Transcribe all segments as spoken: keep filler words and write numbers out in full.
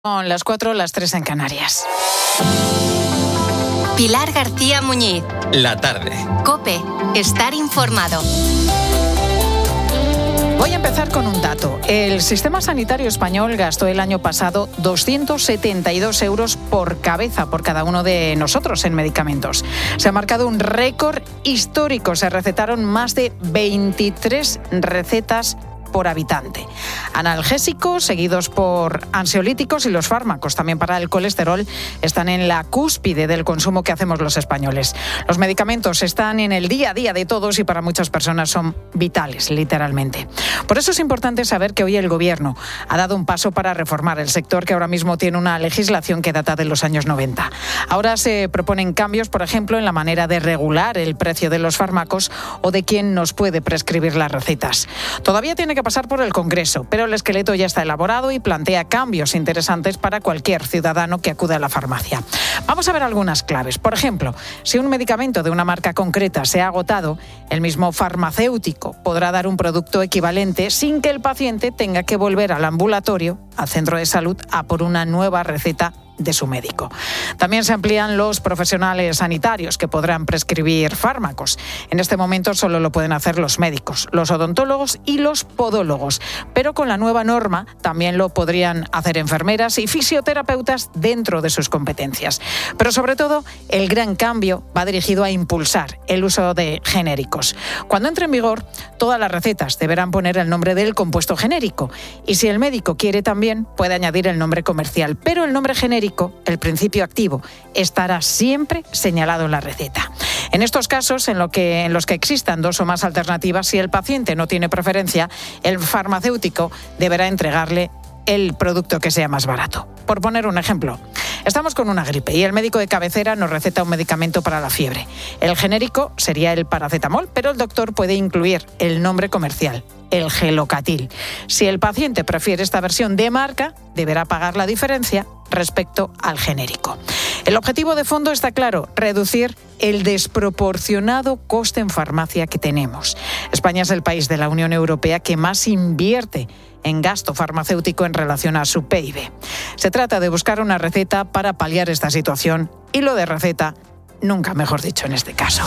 Son las cuatro, las tres en Canarias. Pilar García Muñiz. La tarde. COPE. Estar informado. Voy a empezar con un dato. El sistema sanitario español gastó el año pasado doscientos setenta y dos euros por cabeza por cada uno de nosotros en medicamentos. Se ha marcado un récord histórico. Se recetaron más de veintitrés recetas por habitante. Analgésicos, seguidos por ansiolíticos, y los fármacos también para el colesterol están en la cúspide del consumo que hacemos los españoles. Los medicamentos están en el día a día de todos y para muchas personas son vitales, literalmente. Por eso es importante saber que hoy el Gobierno ha dado un paso para reformar el sector, que ahora mismo tiene una legislación que data de los años noventa. Ahora se proponen cambios, por ejemplo, en la manera de regular el precio de los fármacos o de quién nos puede prescribir las recetas. Todavía tiene que pasar por el Congreso, pero el esqueleto ya está elaborado y plantea cambios interesantes para cualquier ciudadano que acude a la farmacia. Vamos a ver algunas claves. Por ejemplo, si un medicamento de una marca concreta se ha agotado, el mismo farmacéutico podrá dar un producto equivalente sin que el paciente tenga que volver al ambulatorio, al centro de salud, a por una nueva receta de su médico. También se amplían los profesionales sanitarios que podrán prescribir fármacos. En este momento solo lo pueden hacer los médicos, los odontólogos y los podólogos, pero con la nueva norma también lo podrían hacer enfermeras y fisioterapeutas dentro de sus competencias. Pero sobre todo, el gran cambio va dirigido a impulsar el uso de genéricos. Cuando entre en vigor, todas las recetas deberán poner el nombre del compuesto genérico, y si el médico quiere también puede añadir el nombre comercial, pero el nombre genérico, el principio activo, estará siempre señalado en la receta. En estos casos, en, lo que, en los que existan dos o más alternativas, si el paciente no tiene preferencia, el farmacéutico deberá entregarle el producto que sea más barato. Por poner un ejemplo, estamos con una gripe y el médico de cabecera nos receta un medicamento para la fiebre. El genérico sería el paracetamol, pero el doctor puede incluir el nombre comercial, el Gelocatil. Si el paciente prefiere esta versión de marca, deberá pagar la diferencia respecto al genérico. El objetivo de fondo está claro: reducir el desproporcionado coste en farmacia que tenemos. España es el país de la Unión Europea que más invierte en gasto farmacéutico en relación a su P I B. Se trata de buscar una receta para paliar esta situación, y lo de receta, nunca mejor dicho en este caso.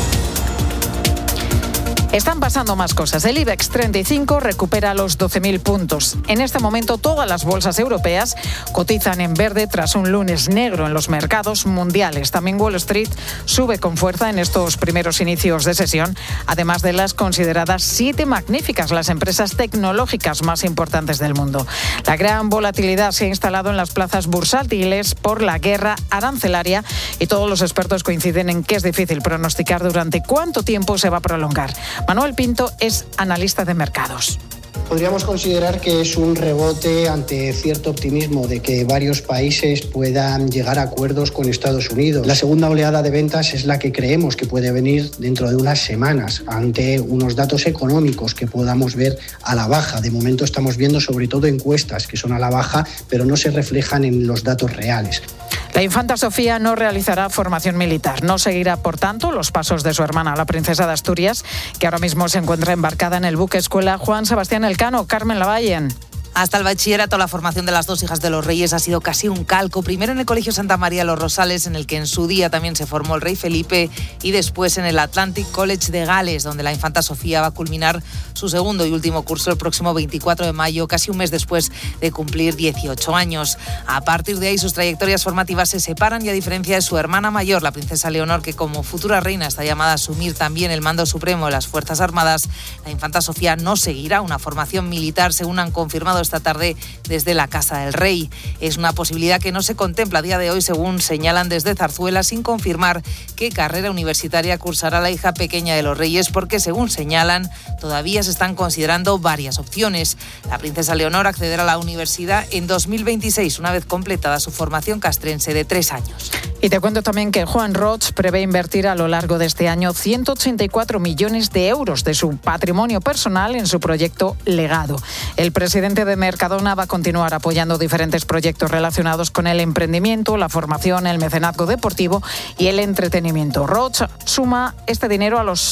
Están pasando más cosas. El IBEX treinta y cinco recupera los doce mil puntos. En este momento todas las bolsas europeas cotizan en verde tras un lunes negro en los mercados mundiales. También Wall Street sube con fuerza en estos primeros inicios de sesión, además de las consideradas siete magníficas, las empresas tecnológicas más importantes del mundo. La gran volatilidad se ha instalado en las plazas bursátiles por la guerra arancelaria, y todos los expertos coinciden en que es difícil pronosticar durante cuánto tiempo se va a prolongar. Manuel Pinto es analista de mercados. Podríamos considerar que es un rebote ante cierto optimismo de que varios países puedan llegar a acuerdos con Estados Unidos. La segunda oleada de ventas es la que creemos que puede venir dentro de unas semanas, ante unos datos económicos que podamos ver a la baja. De momento estamos viendo sobre todo encuestas que son a la baja, pero no se reflejan en los datos reales. La infanta Sofía no realizará formación militar. No seguirá, por tanto, los pasos de su hermana, la princesa de Asturias, que ahora mismo se encuentra embarcada en el buque escuela Juan Sebastián Elcano. Carmen Lavallen. Hasta el bachillerato, la formación de las dos hijas de los reyes ha sido casi un calco. Primero en el Colegio Santa María Los Rosales, en el que en su día también se formó el rey Felipe, y después en el Atlantic College de Gales, donde la infanta Sofía va a culminar su segundo y último curso el próximo veinticuatro de mayo, casi un mes después de cumplir dieciocho años. A partir de ahí sus trayectorias formativas se separan, y a diferencia de su hermana mayor, la princesa Leonor, que como futura reina está llamada a asumir también el mando supremo de las Fuerzas Armadas, la infanta Sofía no seguirá una formación militar, según han confirmado esta tarde desde la Casa del Rey. Es una posibilidad que no se contempla a día de hoy, según señalan desde Zarzuela, sin confirmar qué carrera universitaria cursará la hija pequeña de los reyes, porque según señalan todavía se están considerando varias opciones. La princesa Leonor accederá a la universidad en dos mil veintiséis, una vez completada su formación castrense de tres años. Y te cuento también que Juan Roig prevé invertir a lo largo de este año ciento ochenta y cuatro millones de euros de su patrimonio personal en su proyecto Legado. El presidente de Mercadona va a continuar apoyando diferentes proyectos relacionados con el emprendimiento, la formación, el mecenazgo deportivo y el entretenimiento. Roig suma este dinero a los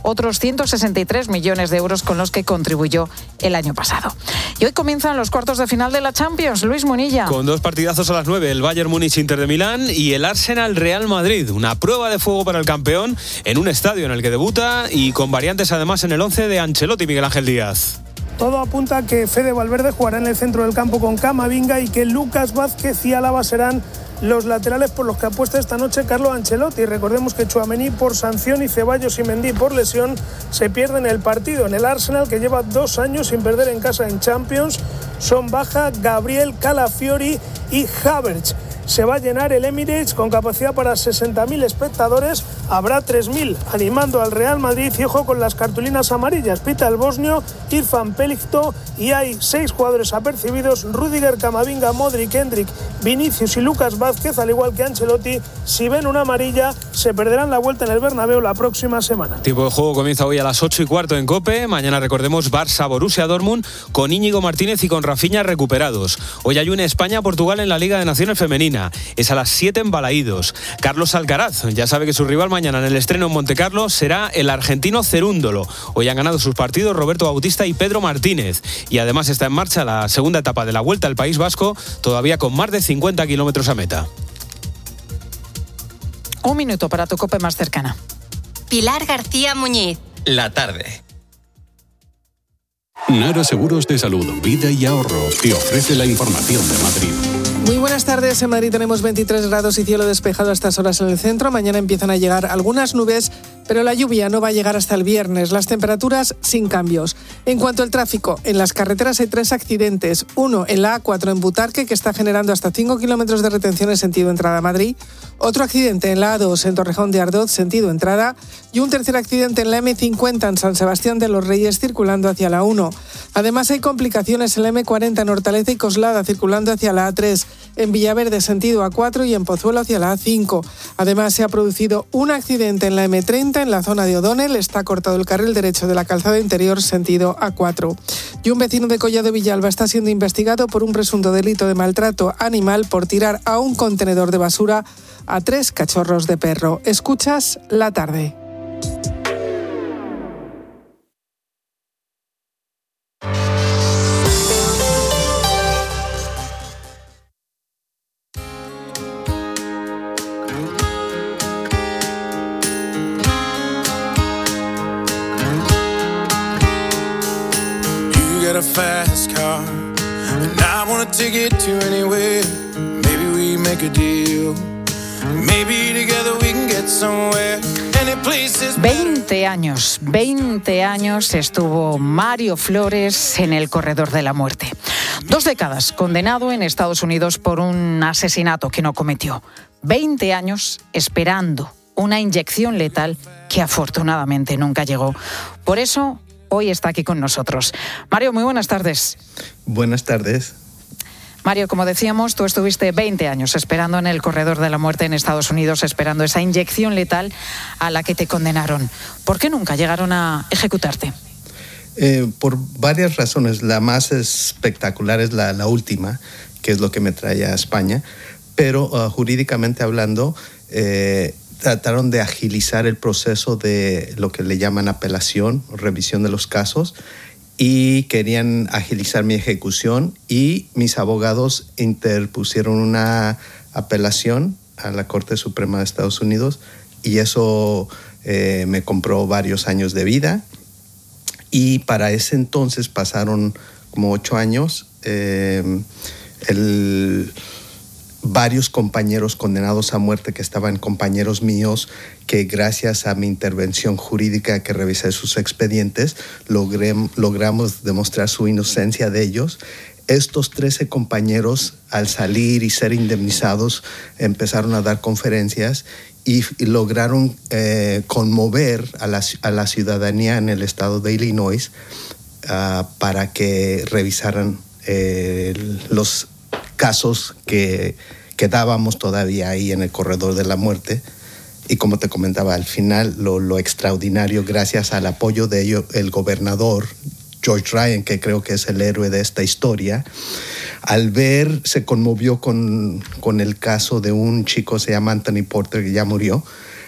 otros ciento sesenta y tres millones de euros con los que contribuyó el año pasado. Y hoy comienzan los cuartos de final de la Champions. Luis Munilla. Con dos partidazos a las nueve, el Bayern Múnich-Inter de Milán y el Arsenal-Real Madrid. Una prueba de fuego para el campeón en un estadio en el que debuta y con variantes además en el once de Ancelotti, Miguel Ángel Díaz. Todo apunta a que Fede Valverde jugará en el centro del campo con Camavinga y que Lucas Vázquez y Álava serán los laterales por los que apuesta esta noche Carlo Ancelotti. Recordemos que Tchouaméni por sanción y Ceballos y Mendy por lesión se pierden el partido. En el Arsenal, que lleva dos años sin perder en casa en Champions, son baja Gabriel, Calafiori y Havertz. Se va a llenar el Emirates con capacidad para sesenta mil espectadores. Habrá tres mil animando al Real Madrid y ojo con las cartulinas amarillas. Pita el bosnio, Irfan Pelikto y hay seis jugadores apercibidos: Rüdiger, Camavinga, Modric, Endrick, Vinicius y Lucas Vázquez, al igual que Ancelotti. Si ven una amarilla, se perderán la vuelta en el Bernabéu la próxima semana. Tiempo de juego comienza hoy a las ocho y cuarto en COPE. Mañana recordemos Barça-Borussia Dortmund con Íñigo Martínez y con Rafinha recuperados. Hoy hay un España-Portugal en la Liga de Naciones Femenina. Es a las siete en Balaídos. Carlos Alcaraz ya sabe que su rival mañana en el estreno en Montecarlo será el argentino Cerúndolo. Hoy han ganado sus partidos Roberto Bautista y Pedro Martínez. Y además está en marcha la segunda etapa de la Vuelta al País Vasco, todavía con más de cincuenta kilómetros a meta. Un minuto para tu COPE más cercana. Pilar García Muñiz. La tarde. Nara Seguros de Salud, Vida y Ahorro te ofrece la información de Madrid. Muy buenas tardes. En Madrid tenemos veintitrés grados y cielo despejado a estas horas en el centro. Mañana empiezan a llegar algunas nubes, pero la lluvia no va a llegar hasta el viernes. Las temperaturas sin cambios. En cuanto al tráfico, en las carreteras hay tres accidentes. Uno en la A cuatro en Butarque, que está generando hasta cinco kilómetros de retención en sentido entrada a Madrid. Otro accidente en la A dos en Torrejón de Ardoz, sentido entrada. Y un tercer accidente en la eme cincuenta en San Sebastián de los Reyes, circulando hacia la uno. Además hay complicaciones en la eme cuarenta en Hortaleza y Coslada, circulando hacia la A tres. En Villaverde, sentido A cuatro y en Pozuelo hacia la A cinco. Además se ha producido un accidente en la eme treinta en la zona de O'Donnell. Está cortado el carril derecho de la calzada interior, sentido A cuatro. Y un vecino de Collado Villalba está siendo investigado por un presunto delito de maltrato animal por tirar a un contenedor de basura a tres cachorros de perro. Escuchas La Tarde. A fast car and I wanna take it to anywhere. Maybe we make a deal. Maybe together we can get somewhere. Any place is veinte años, veinte años estuvo Mario Flores en el corredor de la muerte. Dos décadas condenado en Estados Unidos por un asesinato que no cometió. veinte años esperando una inyección letal que afortunadamente nunca llegó. Por eso hoy está aquí con nosotros. Mario, muy buenas tardes. Buenas tardes. Mario, como decíamos, tú estuviste veinte años esperando en el corredor de la muerte en Estados Unidos, esperando esa inyección letal a la que te condenaron. ¿Por qué nunca llegaron a ejecutarte? Eh, por varias razones. La más espectacular es la, la última, que es lo que me trae a España. Pero uh, jurídicamente hablando, eh, trataron de agilizar el proceso de lo que le llaman apelación o revisión de los casos y querían agilizar mi ejecución y mis abogados interpusieron una apelación a la Corte Suprema de Estados Unidos y eso eh, me compró varios años de vida y para ese entonces pasaron como ocho años. Eh, el... varios compañeros condenados a muerte que estaban compañeros míos que gracias a mi intervención jurídica que revisé sus expedientes logré, logramos demostrar su inocencia de ellos. Estos trece compañeros al salir y ser indemnizados empezaron a dar conferencias y, y lograron eh, conmover a la, a la ciudadanía en el estado de Illinois uh, para que revisaran eh, los casos que quedábamos todavía ahí en el corredor de la muerte. Y como te comentaba, al final lo, lo extraordinario, gracias al apoyo de ello, el gobernador George Ryan, que creo que es el héroe de esta historia, al ver, se conmovió con, con el caso de un chico, se llama Anthony Porter, que ya murió,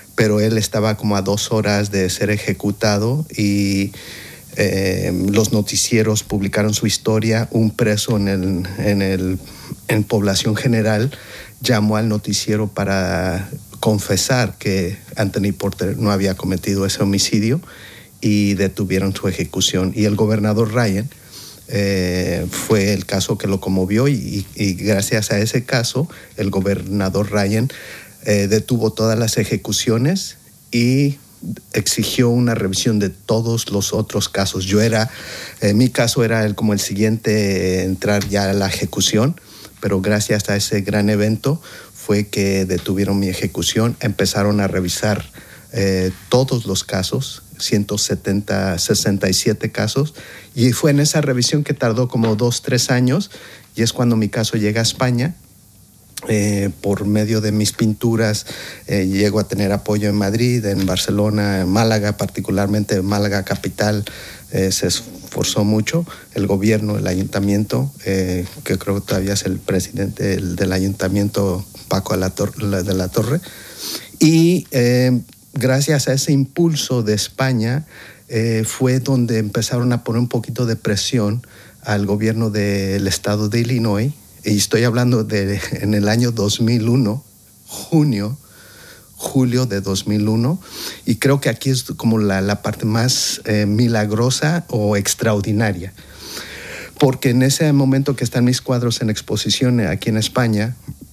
pero él estaba como a dos horas de ser ejecutado y eh, los noticieros publicaron su historia. Un preso en, el, en, el, en Población General llamó al noticiero para confesar que Anthony Porter no había cometido ese homicidio y detuvieron su ejecución. Y el gobernador Ryan eh, fue el caso que lo conmovió y, y gracias a ese caso el gobernador Ryan eh, detuvo todas las ejecuciones y exigió una revisión de todos los otros casos. Yo era, eh, mi caso era el, como el siguiente en entrar ya a la ejecución, pero gracias a ese gran evento fue que detuvieron mi ejecución, empezaron a revisar eh, todos los casos, ciento setenta, sesenta y siete casos, y fue en esa revisión que tardó como dos, tres años, y es cuando mi caso llega a España. Eh, por medio de mis pinturas eh, llego a tener apoyo en Madrid, en Barcelona, en Málaga, particularmente en Málaga capital. Eh, se esforzó mucho el gobierno, el ayuntamiento, eh, que creo que todavía es el presidente del, del ayuntamiento, Paco de la, Tor- de la Torre. Y eh, gracias a ese impulso de España eh, fue donde empezaron a poner un poquito de presión al gobierno del estado de Illinois. Y estoy hablando de en el año dos mil uno, junio, julio de dos mil uno, y creo que aquí es como la, la parte más eh, milagrosa o extraordinaria, porque en ese momento que están mis cuadros en exposición aquí en España,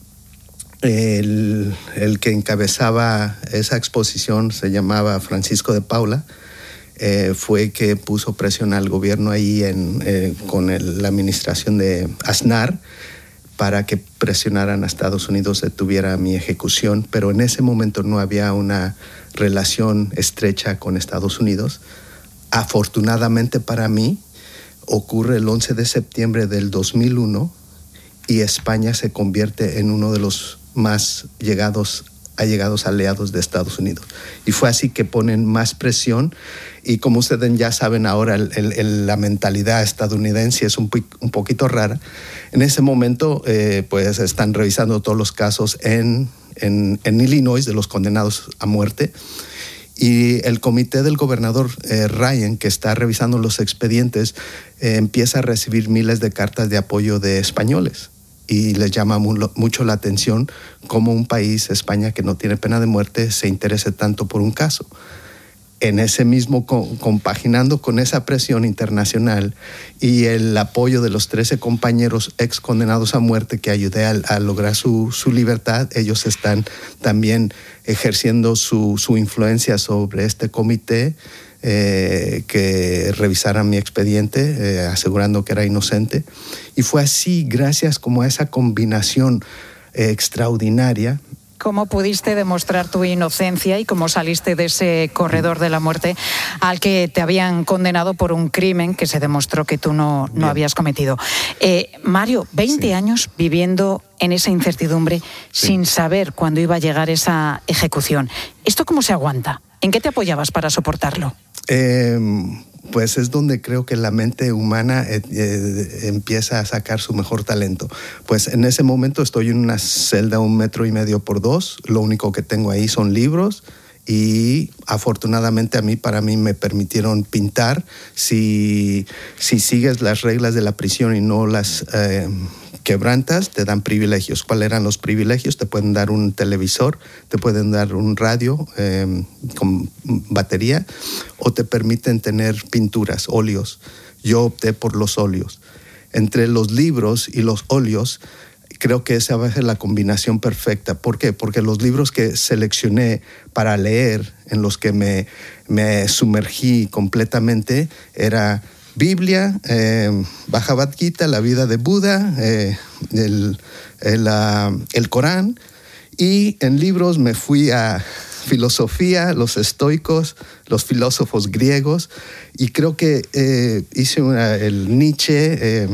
el, el que encabezaba esa exposición se llamaba Francisco de Paula. Eh, fue que puso presión al gobierno ahí en, eh, con el, la administración de Aznar para que presionaran a Estados Unidos, detuviera mi ejecución, pero en ese momento no había una relación estrecha con Estados Unidos. Afortunadamente para mí, ocurre el once de septiembre del dos mil uno y España se convierte en uno de los más llegados allegados aliados de Estados Unidos. Y fue así que ponen más presión, y como ustedes ya saben ahora, el, el, la mentalidad estadounidense es un, un poquito rara. En ese momento, eh, pues están revisando todos los casos en, en, en Illinois de los condenados a muerte, y el comité del gobernador eh, Ryan, que está revisando los expedientes, eh, empieza a recibir miles de cartas de apoyo de españoles. Y les llama mucho la atención cómo un país, España, que no tiene pena de muerte, se interese tanto por un caso. En ese mismo, compaginando con esa presión internacional y el apoyo de los trece compañeros ex condenados a muerte que ayudé a, a lograr su, su libertad, ellos están también ejerciendo su, su influencia sobre este comité, Eh, que revisaran mi expediente, eh, asegurando que era inocente. Y fue así, gracias como a esa combinación eh, extraordinaria. ¿Cómo pudiste demostrar tu inocencia y cómo saliste de ese corredor de la muerte al que te habían condenado por un crimen que se demostró que tú no, no habías cometido? Eh, Mario, veinte sí. años viviendo en esa incertidumbre, sí. sin saber cuándo iba a llegar esa ejecución. ¿Esto cómo se aguanta? ¿En qué te apoyabas para soportarlo? Eh, pues es donde creo que la mente humana eh, eh, empieza a sacar su mejor talento. Pues en ese momento estoy en una celda un metro y medio por dos. Lo único que tengo ahí son libros y afortunadamente a mí, para mí me permitieron pintar. Si, si sigues las reglas de la prisión y no las eh, quebrantas, te dan privilegios. ¿Cuáles eran los privilegios? Te pueden dar un televisor, te pueden dar un radio eh, con batería, o te permiten tener pinturas, óleos. Yo opté por los óleos. Entre los libros y los óleos, creo que esa va a ser la combinación perfecta. ¿Por qué? Porque los libros que seleccioné para leer, en los que me, me sumergí completamente, era Biblia, eh, Bhagavad Gita, la vida de Buda, eh, el, el, uh, el Corán, y en libros me fui a filosofía, los estoicos, los filósofos griegos, y creo que eh, hice una, el Nietzsche, eh,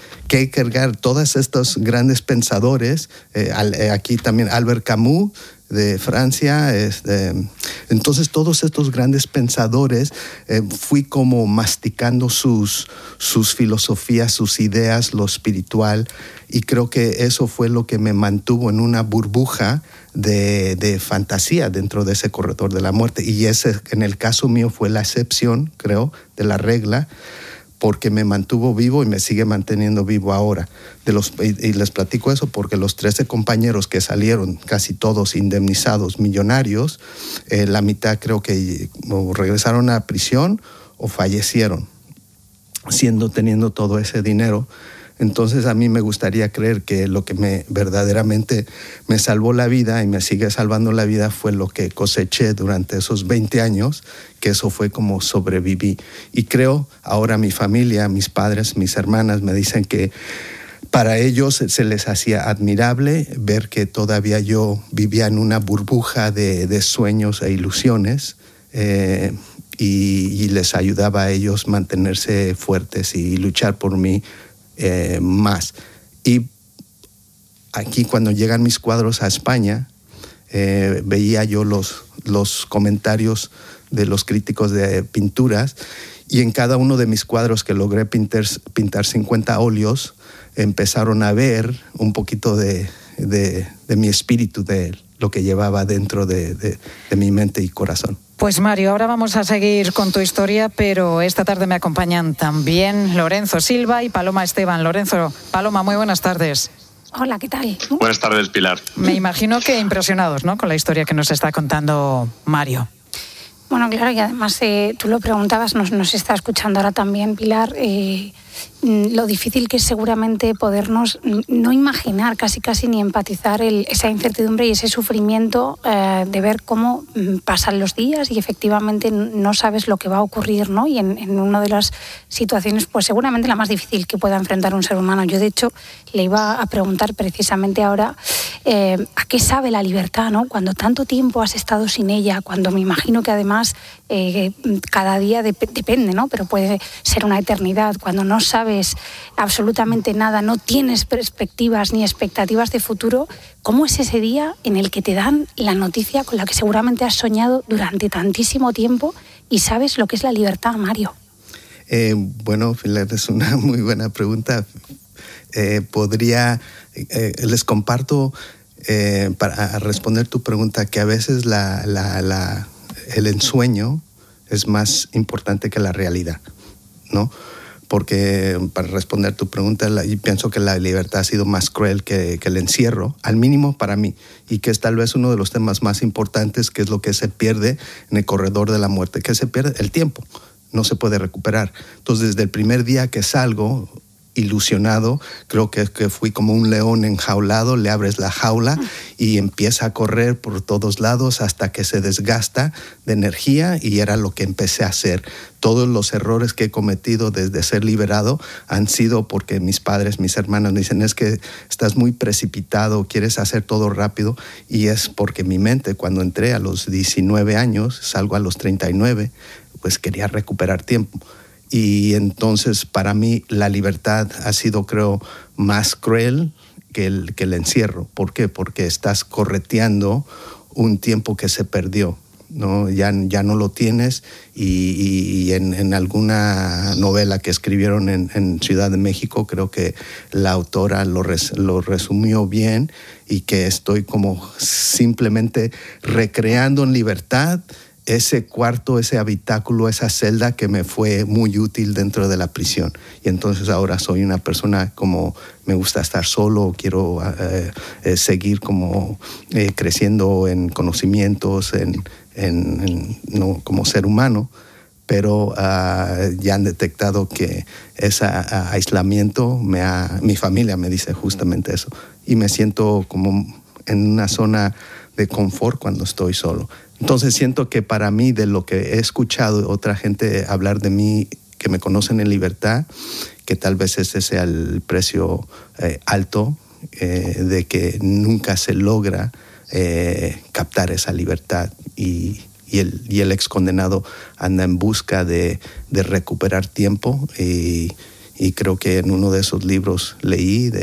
Kierkegaard, todos estos grandes pensadores, eh, al, eh, aquí también Albert Camus, de Francia. Este, entonces todos estos grandes pensadores, eh, fui como masticando sus, sus filosofías, sus ideas, lo espiritual, y creo que eso fue lo que me mantuvo en una burbuja de, de fantasía dentro de ese corredor de la muerte. Y ese, en el caso mío, fue la excepción, creo, de la regla, porque me mantuvo vivo y me sigue manteniendo vivo ahora. De los, y, y les platico eso porque los trece compañeros que salieron, casi todos indemnizados, millonarios, eh, la mitad creo que o regresaron a prisión o fallecieron, siendo teniendo todo ese dinero. Entonces a mí me gustaría creer que lo que me verdaderamente me salvó la vida y me sigue salvando la vida fue lo que coseché durante esos veinte años, que eso fue como sobreviví. Y creo ahora mi familia, mis padres, mis hermanas me dicen que para ellos se les hacía admirable ver que todavía yo vivía en una burbuja de, de sueños e ilusiones, eh, y, y les ayudaba a ellos mantenerse fuertes y luchar por mí. Eh, más. Y aquí cuando llegan mis cuadros a España, eh, veía yo los, los comentarios de los críticos de pinturas, y en cada uno de mis cuadros que logré pintar, pintar cincuenta óleos, empezaron a ver un poquito de, de, de mi espíritu, de lo que llevaba dentro de, de, de mi mente y corazón. Pues Mario, ahora vamos a seguir con tu historia, pero esta tarde me acompañan también Lorenzo Silva y Paloma Esteban. Lorenzo, Paloma, muy buenas tardes. Hola, ¿qué tal? Buenas tardes, Pilar. Me imagino que impresionados, ¿no?, con la historia que nos está contando Mario. Bueno, claro, y además eh, tú lo preguntabas, nos, nos está escuchando ahora también Pilar, eh, lo difícil que es seguramente podernos no imaginar, casi casi ni empatizar el, esa incertidumbre y ese sufrimiento eh, de ver cómo pasan los días y efectivamente no sabes lo que va a ocurrir, ¿no? Y en, en una de las situaciones, pues seguramente la más difícil que pueda enfrentar un ser humano. Yo, de hecho, le iba a preguntar precisamente ahora eh, a qué sabe la libertad, ¿no? Cuando tanto tiempo has estado sin ella, cuando me imagino que además eh, cada día de, depende, ¿no? Pero puede ser una eternidad, cuando no sabes absolutamente nada, no tienes perspectivas ni expectativas de futuro. ¿Cómo es ese día en el que te dan la noticia con la que seguramente has soñado durante tantísimo tiempo y sabes lo que es la libertad, Mario? Eh, bueno, Pilar, es una muy buena pregunta. Eh, podría, eh, les comparto eh, para responder tu pregunta que a veces la, la, la, el ensueño es más importante que la realidad, ¿no? Porque para responder tu pregunta, yo pienso que la libertad ha sido más cruel que, que el encierro, al mínimo para mí, y que es tal vez uno de los temas más importantes, que es lo que se pierde en el corredor de la muerte, que se pierde el tiempo, no se puede recuperar. Entonces, desde el primer día que salgo, ilusionado, creo que, que fui como un león enjaulado, le abres la jaula y empieza a correr por todos lados hasta que se desgasta de energía, y era lo que empecé a hacer. Todos los errores que he cometido desde ser liberado han sido porque mis padres, mis hermanos me dicen, es que estás muy precipitado, quieres hacer todo rápido, y es porque mi mente, cuando entré a los diecinueve años, salgo a los treinta y nueve, pues quería recuperar tiempo. Y entonces para mí la libertad ha sido, creo, más cruel que el, que el encierro. ¿Por qué? Porque estás correteando un tiempo que se perdió, ¿no? Ya, ya no lo tienes, y, y, y en, en alguna novela que escribieron en, en Ciudad de México, creo que la autora lo, res, lo resumió bien, y que estoy como simplemente recreando en libertad ese cuarto, ese habitáculo, esa celda que me fue muy útil dentro de la prisión. Y entonces ahora soy una persona como me gusta estar solo, quiero eh, eh, seguir como eh, creciendo en conocimientos, en, en, en, no, como ser humano, pero uh, ya han detectado que ese uh, aislamiento, me ha, mi familia me dice justamente eso, y me siento como en una zona de confort cuando estoy solo. Entonces siento que para mí, de lo que he escuchado otra gente hablar de mí, que me conocen en libertad, que tal vez ese sea el precio eh, alto, eh, de que nunca se logra eh, captar esa libertad, y, y, el, y el ex condenado anda en busca de, de recuperar tiempo, y, y creo que en uno de esos libros leí de,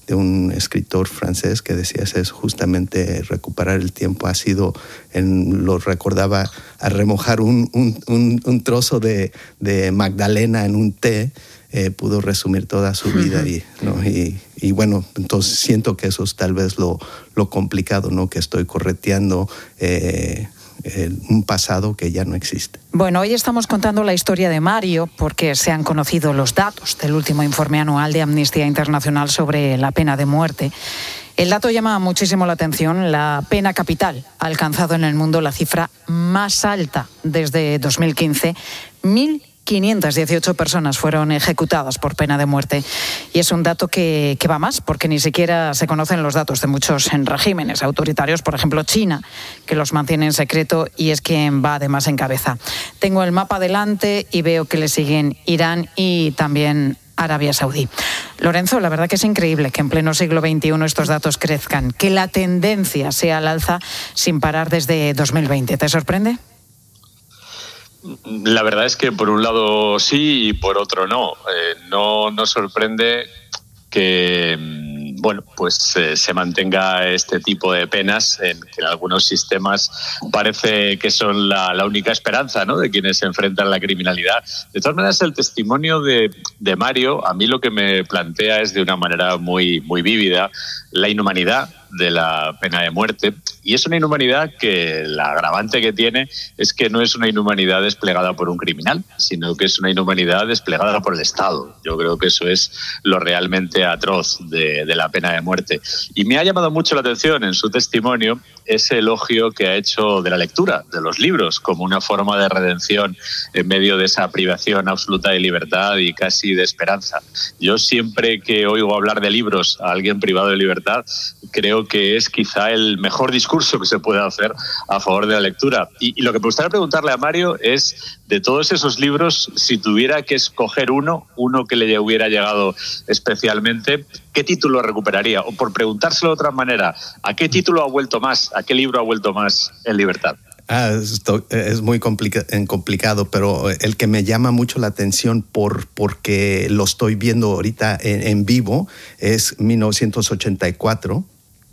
de un escritor francés que decía es justamente recuperar el tiempo. Ha sido, en, lo recordaba, a remojar un, un, un, un trozo de, de Magdalena en un té, eh, pudo resumir toda su vida. Uh-huh. y, ¿no? y, y bueno, entonces siento que eso es tal vez lo, lo complicado, ¿no? Que estoy correteando eh, eh, un pasado que ya no existe. Bueno, hoy estamos contando la historia de Mario porque se han conocido los datos del último informe anual de Amnistía Internacional sobre la pena de muerte. El dato llama muchísimo la atención. La pena capital ha alcanzado en el mundo la cifra más alta desde dos mil quince, mil quinientas dieciocho personas fueron ejecutadas por pena de muerte. Y es un dato que, que va más, porque ni siquiera se conocen los datos de muchos regímenes autoritarios, por ejemplo China, que los mantiene en secreto y es quien va además en cabeza. Tengo el mapa delante y veo que le siguen Irán y también Arabia Saudí. Lorenzo, la verdad que es increíble que en pleno siglo veintiuno estos datos crezcan, que la tendencia sea al alza sin parar desde dos mil veinte. ¿Te sorprende? La verdad es que por un lado sí y por otro no. Eh, no nos sorprende que, bueno, pues eh, se mantenga este tipo de penas en que en algunos sistemas parece que son la, la única esperanza, ¿no?, de quienes se enfrentan a la criminalidad. De todas maneras, el testimonio de, de Mario a mí lo que me plantea es de una manera muy, muy vívida la inhumanidad de la pena de muerte, y es una inhumanidad que la agravante que tiene es que no es una inhumanidad desplegada por un criminal, sino que es una inhumanidad desplegada por el Estado. Yo creo que eso es lo realmente atroz de, de la pena de muerte. Y me ha llamado mucho la atención en su testimonio ese elogio que ha hecho de la lectura, de los libros, como una forma de redención en medio de esa privación absoluta de libertad y casi de esperanza. Yo siempre que oigo hablar de libros a alguien privado de libertad, creo que es quizá el mejor discurso que se puede hacer a favor de la lectura. Y, y lo que me gustaría preguntarle a Mario es, de todos esos libros, si tuviera que escoger uno, uno que le hubiera llegado especialmente, ¿qué título recuperaría? O por preguntárselo de otra manera, ¿a qué título ha vuelto más? ¿A qué libro ha vuelto más en libertad? Ah, esto es muy complica- complicado, pero el que me llama mucho la atención por, porque lo estoy viendo ahorita en, en vivo es mil novecientos ochenta y cuatro.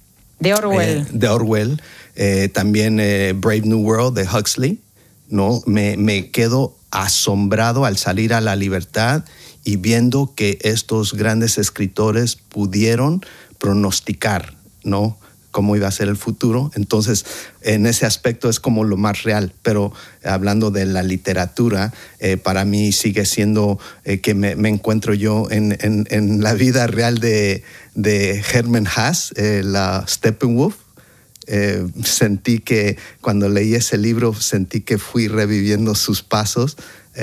De Orwell. Eh, de Orwell. Eh, también eh, Brave New World de Huxley. ¿No? Me, me quedo asombrado al salir a la libertad y viendo que estos grandes escritores pudieron pronosticar, ¿no?, cómo iba a ser el futuro. Entonces, en ese aspecto es como lo más real. Pero hablando de la literatura, eh, para mí sigue siendo eh, que me, me encuentro yo en, en, en la vida real de, de Hermann Hesse, eh, la Steppenwolf. Eh, sentí que cuando leí ese libro, sentí que fui reviviendo sus pasos.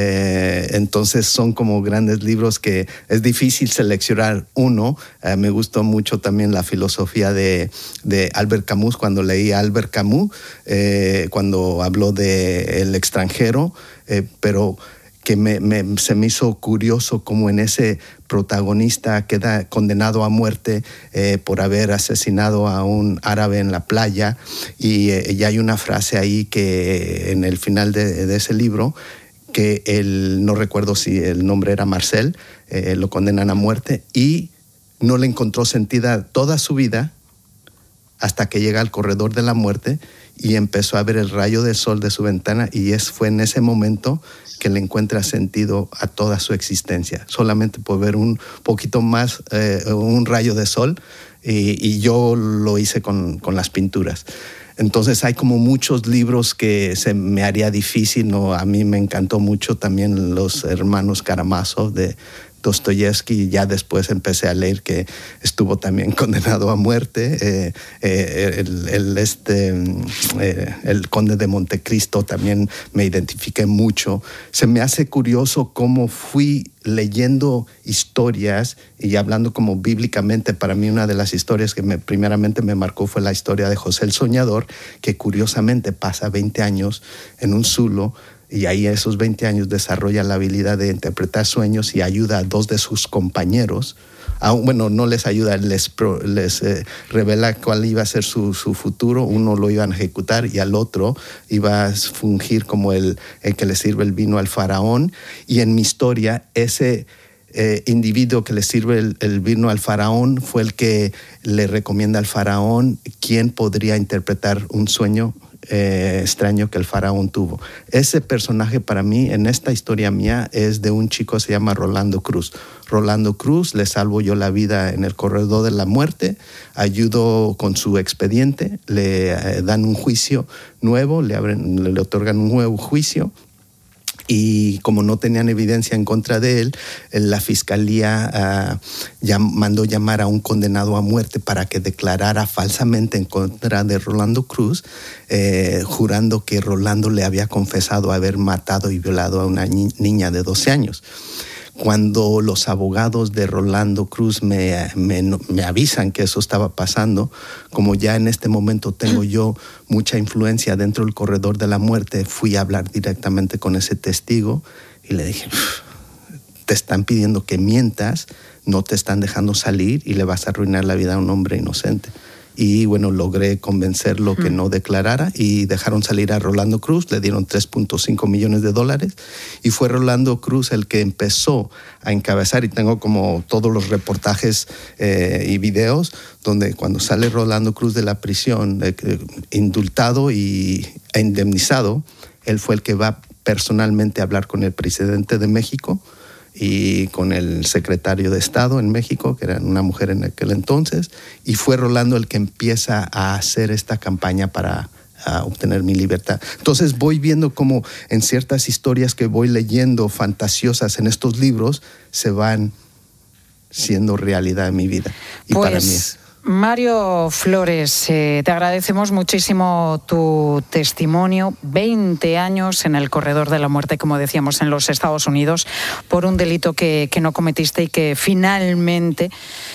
Eh, entonces son como grandes libros que es difícil seleccionar uno. Eh, me gustó mucho también la filosofía de, de Albert Camus, cuando leí a Albert Camus, eh, cuando habló de El extranjero, eh, pero que me, me, se me hizo curioso como en ese protagonista queda condenado a muerte eh, por haber asesinado a un árabe en la playa, y, eh, y hay una frase ahí que en el final de, de ese libro, que él, no recuerdo si el nombre era Marcel, eh, lo condenan a muerte y no le encontró sentido toda su vida hasta que llega al corredor de la muerte y empezó a ver el rayo del sol de su ventana, y es, fue en ese momento que le encuentra sentido a toda su existencia, solamente por ver un poquito más, eh, un rayo de sol, y, y yo lo hice con, con las pinturas. Entonces hay como muchos libros que se me haría difícil, ¿no? A mí me encantó mucho también Los hermanos Karamazov de Dostoyevsky. Ya después empecé a leer que estuvo también condenado a muerte. Eh, eh, el, el, este, eh, el Conde de Montecristo también me identifiqué mucho. Se me hace curioso cómo fui leyendo historias y hablando como bíblicamente. Para mí una de las historias que me, primeramente me marcó fue la historia de José el Soñador, que curiosamente pasa veinte años en un zulo, y ahí esos veinte años desarrolla la habilidad de interpretar sueños y ayuda a dos de sus compañeros. Ah, bueno, no les ayuda, les, les eh, revela cuál iba a ser su, su futuro. Uno lo iban a ejecutar y al otro iba a fungir como el, el que le sirve el vino al faraón. Y en mi historia, ese eh, individuo que le sirve el, el vino al faraón fue el que le recomienda al faraón quién podría interpretar un sueño eh, extraño que el faraón tuvo. Ese personaje para mí, en esta historia mía, es de un chico que se llama Rolando Cruz. Rolando Cruz, le salvo yo la vida en el corredor de la muerte, ayudo con su expediente, le eh, dan un juicio nuevo, le, abren, le, le otorgan un nuevo juicio. Y como no tenían evidencia en contra de él, la fiscalía uh, ya mandó llamar a un condenado a muerte para que declarara falsamente en contra de Rolando Cruz, eh, jurando que Rolando le había confesado haber matado y violado a una ni- niña de doce años. Cuando los abogados de Rolando Cruz me, me, me avisan que eso estaba pasando, como ya en este momento tengo yo mucha influencia dentro del corredor de la muerte, fui a hablar directamente con ese testigo y le dije, te están pidiendo que mientas, no te están dejando salir y le vas a arruinar la vida a un hombre inocente. Y bueno, logré convencerlo que no declarara y dejaron salir a Rolando Cruz, le dieron tres punto cinco millones de dólares y fue Rolando Cruz el que empezó a encabezar, y tengo como todos los reportajes eh, y videos donde cuando sale Rolando Cruz de la prisión, eh, indultado y, e indemnizado, él fue el que va personalmente a hablar con el presidente de México y con el secretario de Estado en México, que era una mujer en aquel entonces, y fue Rolando el que empieza a hacer esta campaña para a obtener mi libertad. Entonces voy viendo cómo en ciertas historias que voy leyendo fantasiosas en estos libros se van siendo realidad en mi vida. Y pues... para mí es... Mario Flores, eh, te agradecemos muchísimo tu testimonio. veinte años en el corredor de la muerte, como decíamos, en los Estados Unidos, por un delito que, que no cometiste y que finalmente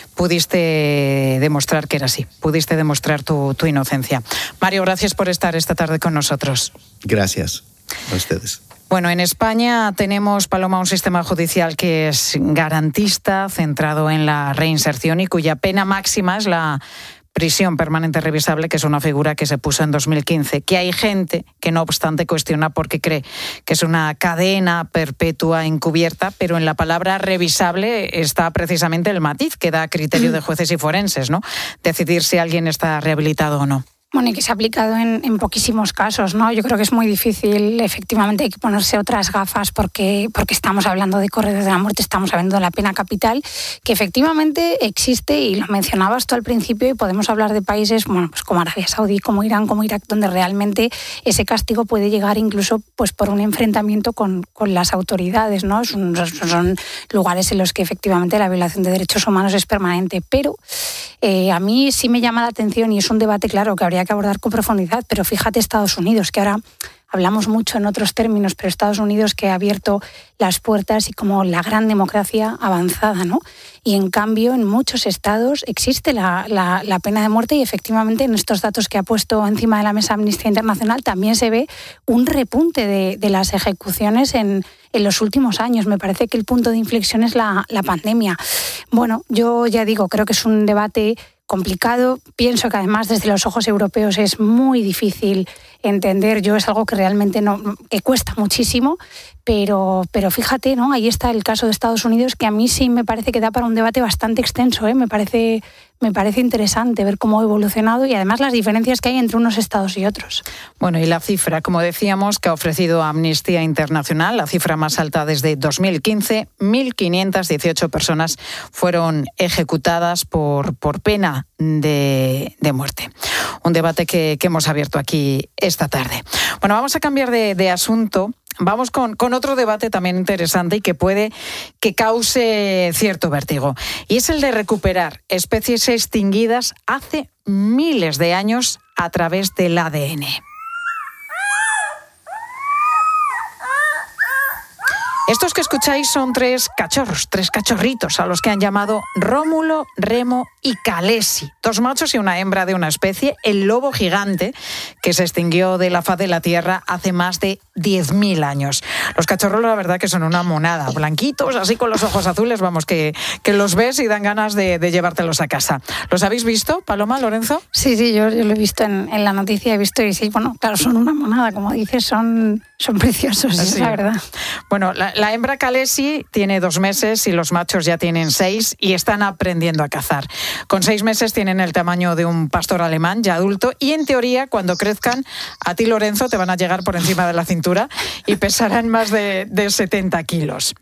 pudiste demostrar que era así. Pudiste demostrar tu, tu inocencia. Mario, gracias por estar esta tarde con nosotros. Gracias a ustedes. Bueno, en España tenemos, Paloma, un sistema judicial que es garantista, centrado en la reinserción y cuya pena máxima es la prisión permanente revisable, que es una figura que se puso en dos mil quince, que hay gente que no obstante cuestiona porque cree que es una cadena perpetua encubierta, pero en la palabra revisable está precisamente el matiz que da a criterio de jueces y forenses, ¿no? Decidir si alguien está rehabilitado o no. Bueno, y que se ha aplicado en, en poquísimos casos, ¿no? Yo creo que es muy difícil, efectivamente hay que ponerse otras gafas porque, porque estamos hablando de corredores de la muerte, estamos hablando de la pena capital, que efectivamente existe y lo mencionabas tú al principio y podemos hablar de países, bueno, pues como Arabia Saudí, como Irán, como Irak, donde realmente ese castigo puede llegar incluso pues por un enfrentamiento con, con las autoridades, ¿no? Son, son lugares en los que efectivamente la violación de derechos humanos es permanente, pero eh, a mí sí me llama la atención y es un debate, claro, que habría que abordar con profundidad, pero fíjate Estados Unidos, que ahora hablamos mucho en otros términos, pero Estados Unidos que ha abierto las puertas y como la gran democracia avanzada, ¿no? Y en cambio en muchos estados existe la, la, la pena de muerte y efectivamente en estos datos que ha puesto encima de la mesa Amnistía Internacional también se ve un repunte de, de las ejecuciones en, en los últimos años. Me parece que el punto de inflexión es la, la pandemia. Bueno, yo ya digo, creo que es un debate complicado. Pienso que además desde los ojos europeos es muy difícil entender. Yo es algo que realmente no, que cuesta muchísimo, pero, pero fíjate, ¿no? Ahí está el caso de Estados Unidos, que a mí sí me parece que da para un debate bastante extenso, ¿eh? Me parece, me parece interesante ver cómo ha evolucionado y además las diferencias que hay entre unos estados y otros. Bueno, y la cifra, como decíamos, que ha ofrecido Amnistía Internacional, la cifra más alta desde dos mil quince, mil quinientas dieciocho personas fueron ejecutadas por, por pena de, de muerte. Un debate que, que hemos abierto aquí esta tarde. Bueno, vamos a cambiar de, de asunto. Vamos con, con otro debate también interesante y que puede que cause cierto vértigo. Y es el de recuperar especies extinguidas hace miles de años a través del A D N. Estos que escucháis son tres cachorros, tres cachorritos a los que han llamado Rómulo, Remo y Calesi. Dos machos y una hembra de una especie, el lobo gigante, que se extinguió de la faz de la Tierra hace más de diez mil años. Los cachorros, la verdad, que son una monada, blanquitos, así con los ojos azules, vamos, que, que los ves y dan ganas de, de llevártelos a casa. ¿Los habéis visto, Paloma, Lorenzo? Sí, sí, yo, yo lo he visto en, en la noticia, he visto y sí, bueno, claro, son una monada, como dices, son, son preciosos, sí. Es la verdad. Bueno, la, La hembra Kalesi tiene dos meses y los machos ya tienen seis y están aprendiendo a cazar. Con seis meses tienen el tamaño de un pastor alemán ya adulto y en teoría cuando crezcan a ti, Lorenzo, te van a llegar por encima de la cintura y pesarán más de, de setenta kilos.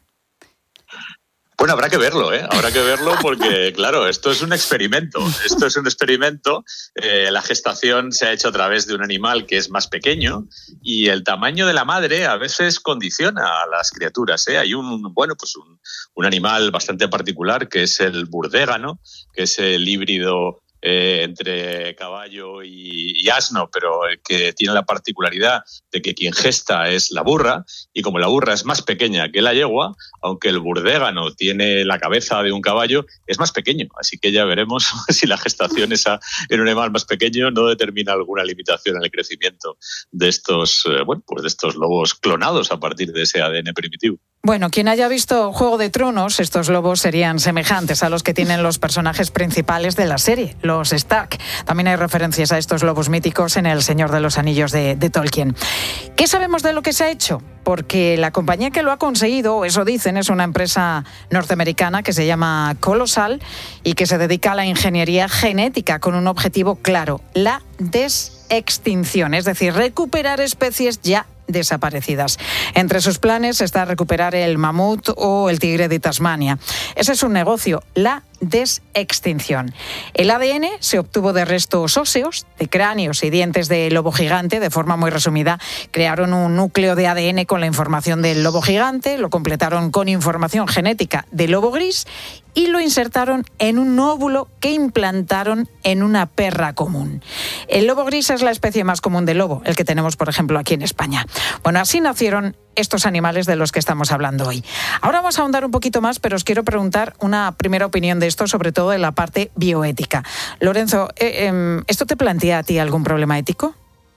Bueno, habrá que verlo, ¿eh? Habrá que verlo porque, claro, esto es un experimento. Esto es un experimento. Eh, la gestación se ha hecho a través de un animal que es más pequeño y el tamaño de la madre a veces condiciona a las criaturas, ¿eh? Hay un, bueno, pues un, un animal bastante particular que es el burdégano, que es el híbrido Eh, entre caballo y, y asno, pero que tiene la particularidad de que quien gesta es la burra, y como la burra es más pequeña que la yegua, aunque el burdégano tiene la cabeza de un caballo, es más pequeño. Así que ya veremos si la gestación esa en un animal más pequeño no determina alguna limitación en el crecimiento de estos, eh, bueno, pues de estos lobos clonados a partir de ese A D N primitivo. Bueno, quien haya visto Juego de Tronos, estos lobos serían semejantes a los que tienen los personajes principales de la serie, los Stark. También hay referencias a estos lobos míticos en El Señor de los Anillos de, de Tolkien. ¿Qué sabemos de lo que se ha hecho? Porque la compañía que lo ha conseguido, eso dicen, es una empresa norteamericana que se llama Colossal y que se dedica a la ingeniería genética con un objetivo claro, la desextinción, es decir, recuperar especies ya desaparecidas. Entre sus planes está recuperar el mamut o el tigre de Tasmania. Ese es un negocio, la desextinción. El A D N se obtuvo de restos óseos, de cráneos y dientes de lobo gigante. De forma muy resumida, crearon un núcleo de A D N con la información del lobo gigante, lo completaron con información genética del lobo gris y lo insertaron en un óvulo que implantaron en una perra común. El lobo gris es la especie más común de lobo, el que tenemos, por ejemplo, aquí en España. Bueno, así nacieron estos animales de los que estamos hablando hoy. Ahora vamos a ahondar un poquito más, pero os quiero preguntar una primera opinión de esto, sobre todo en la parte bioética. Lorenzo, eh, eh, ¿esto te plantea a ti algún problema ético?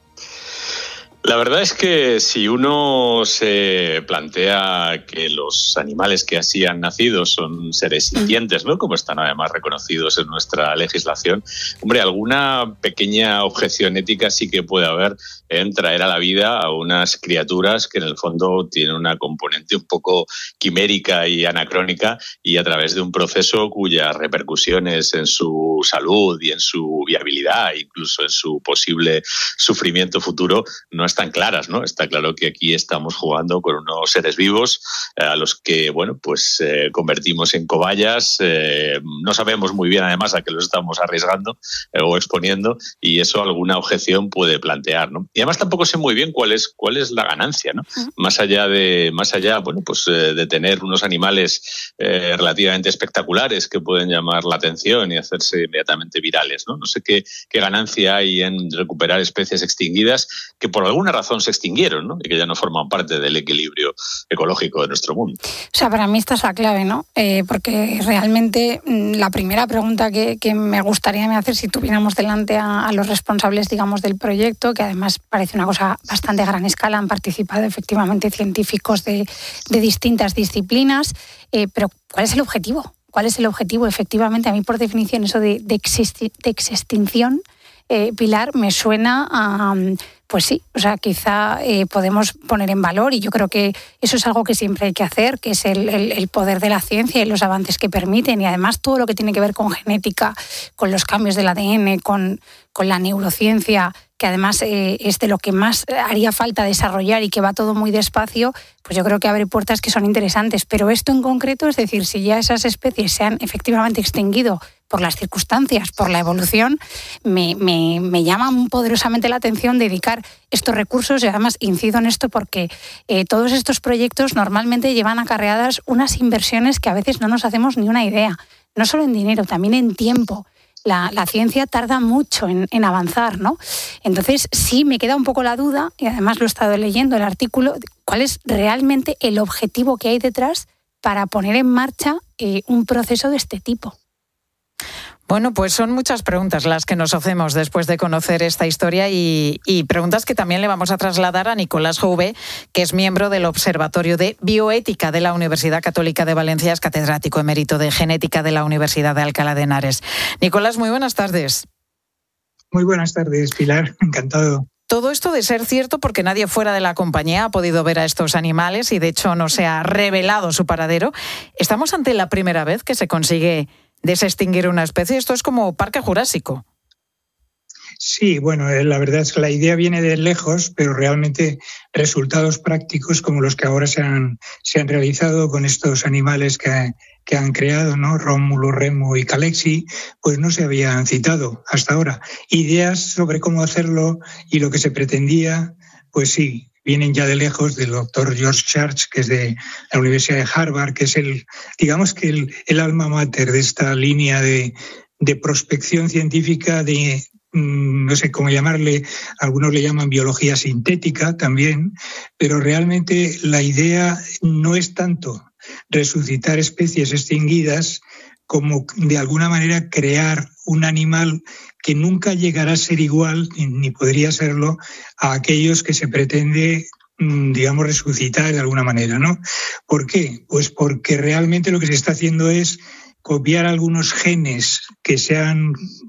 La verdad es que si uno se plantea que los animales que así han nacido son seres sintientes, ¿no?, como están además reconocidos en nuestra legislación, hombre, alguna pequeña objeción ética sí que puede haber en traer a la vida a unas criaturas que en el fondo tienen una componente un poco quimérica y anacrónica y a través de un proceso cuyas repercusiones en su salud y en su viabilidad, incluso en su posible sufrimiento futuro, no están claras, ¿no? Está claro que aquí estamos jugando con unos seres vivos eh, a los que, bueno, pues eh, convertimos en cobayas. Eh, no sabemos muy bien, además, a qué los estamos arriesgando eh, o exponiendo, y eso alguna objeción puede plantear, ¿no? Y además tampoco sé muy bien cuál es cuál es la ganancia, ¿no? Uh-huh. Más allá de más allá, bueno, pues eh, de tener unos animales eh, relativamente espectaculares que pueden llamar la atención y hacerse inmediatamente virales, ¿no? No sé qué qué ganancia hay en recuperar especies extinguidas que por alguna razón se extinguieron, ¿no?, y que ya no forman parte del equilibrio ecológico de nuestro mundo. O sea, para mí esta es la clave, ¿no? Eh, porque realmente la primera pregunta que, que me gustaría hacer si tuviéramos delante a, a los responsables, digamos, del proyecto, que además parece una cosa bastante a gran escala, han participado efectivamente científicos de, de distintas disciplinas, eh, pero ¿cuál es el objetivo? ¿Cuál es el objetivo? Efectivamente, a mí por definición eso de, de, existi- de extinción, eh, Pilar, me suena a... Pues sí, o sea, quizá eh, podemos poner en valor, y yo creo que eso es algo que siempre hay que hacer, que es el, el, el poder de la ciencia y los avances que permiten, y además todo lo que tiene que ver con genética, con los cambios del A D N, con, con la neurociencia, que además eh, es de lo que más haría falta desarrollar y que va todo muy despacio, pues yo creo que abre puertas que son interesantes. Pero esto en concreto, es decir, si ya esas especies se han efectivamente extinguido por las circunstancias, por la evolución, me, me, me llama poderosamente la atención dedicar estos recursos, y además incido en esto porque eh, todos estos proyectos normalmente llevan acarreadas unas inversiones que a veces no nos hacemos ni una idea, no solo en dinero, también en tiempo. La, la ciencia tarda mucho en, en avanzar, ¿no? Entonces sí me queda un poco la duda, y además lo he estado leyendo el artículo, cuál es realmente el objetivo que hay detrás para poner en marcha eh, un proceso de este tipo. Bueno, pues son muchas preguntas las que nos hacemos después de conocer esta historia y, y preguntas que también le vamos a trasladar a Nicolás Jouvé, que es miembro del Observatorio de Bioética de la Universidad Católica de Valencia, es catedrático emérito de Genética de la Universidad de Alcalá de Henares. Nicolás, muy buenas tardes. Muy buenas tardes, Pilar, encantado. todo esto de ser cierto, porque nadie fuera de la compañía ha podido ver a estos animales y de hecho no se ha revelado su paradero, ¿estamos ante la primera vez que se consigue desextinguir una especie? Esto es como Parque Jurásico. Sí, bueno, la verdad es que la idea viene de lejos, pero realmente resultados prácticos como los que ahora se han, se han realizado con estos animales que, que han creado, ¿no? Rómulo, Remo y Calexi, pues no se habían citado hasta ahora. Ideas sobre cómo hacerlo y lo que se pretendía, pues sí, vienen ya de lejos del doctor George Church, que es de la Universidad de Harvard, que es el, digamos que el, el alma mater de esta línea de, de prospección científica, de no sé cómo llamarle, algunos le llaman biología sintética también, pero realmente la idea no es tanto resucitar especies extinguidas como de alguna manera crear un animal que nunca llegará a ser igual, ni podría serlo, a aquellos que se pretende, digamos, resucitar de alguna manera, ¿no? ¿Por qué? Pues porque realmente lo que se está haciendo es copiar algunos genes que se han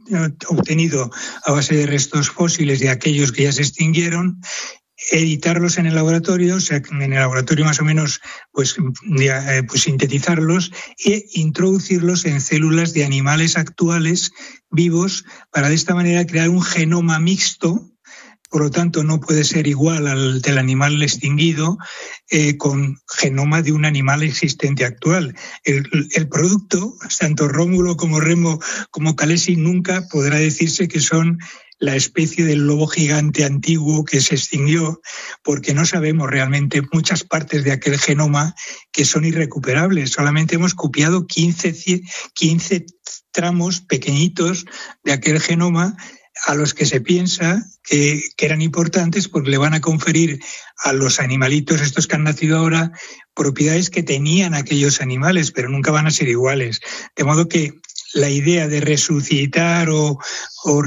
obtenido a base de restos fósiles de aquellos que ya se extinguieron, editarlos en el laboratorio, o sea, en el laboratorio más o menos pues, pues sintetizarlos e introducirlos en células de animales actuales vivos para de esta manera crear un genoma mixto. Por lo tanto, no puede ser igual al del animal extinguido eh, con genoma de un animal existente actual. El, el producto, tanto Rómulo como Remo como Calexi, nunca podrá decirse que son la especie del lobo gigante antiguo que se extinguió, porque no sabemos realmente muchas partes de aquel genoma que son irrecuperables. Solamente hemos copiado quince, quince tramos pequeñitos de aquel genoma a los que se piensa que, que eran importantes porque le van a conferir a los animalitos estos que han nacido ahora propiedades que tenían aquellos animales, pero nunca van a ser iguales. De modo que la idea de resucitar o, o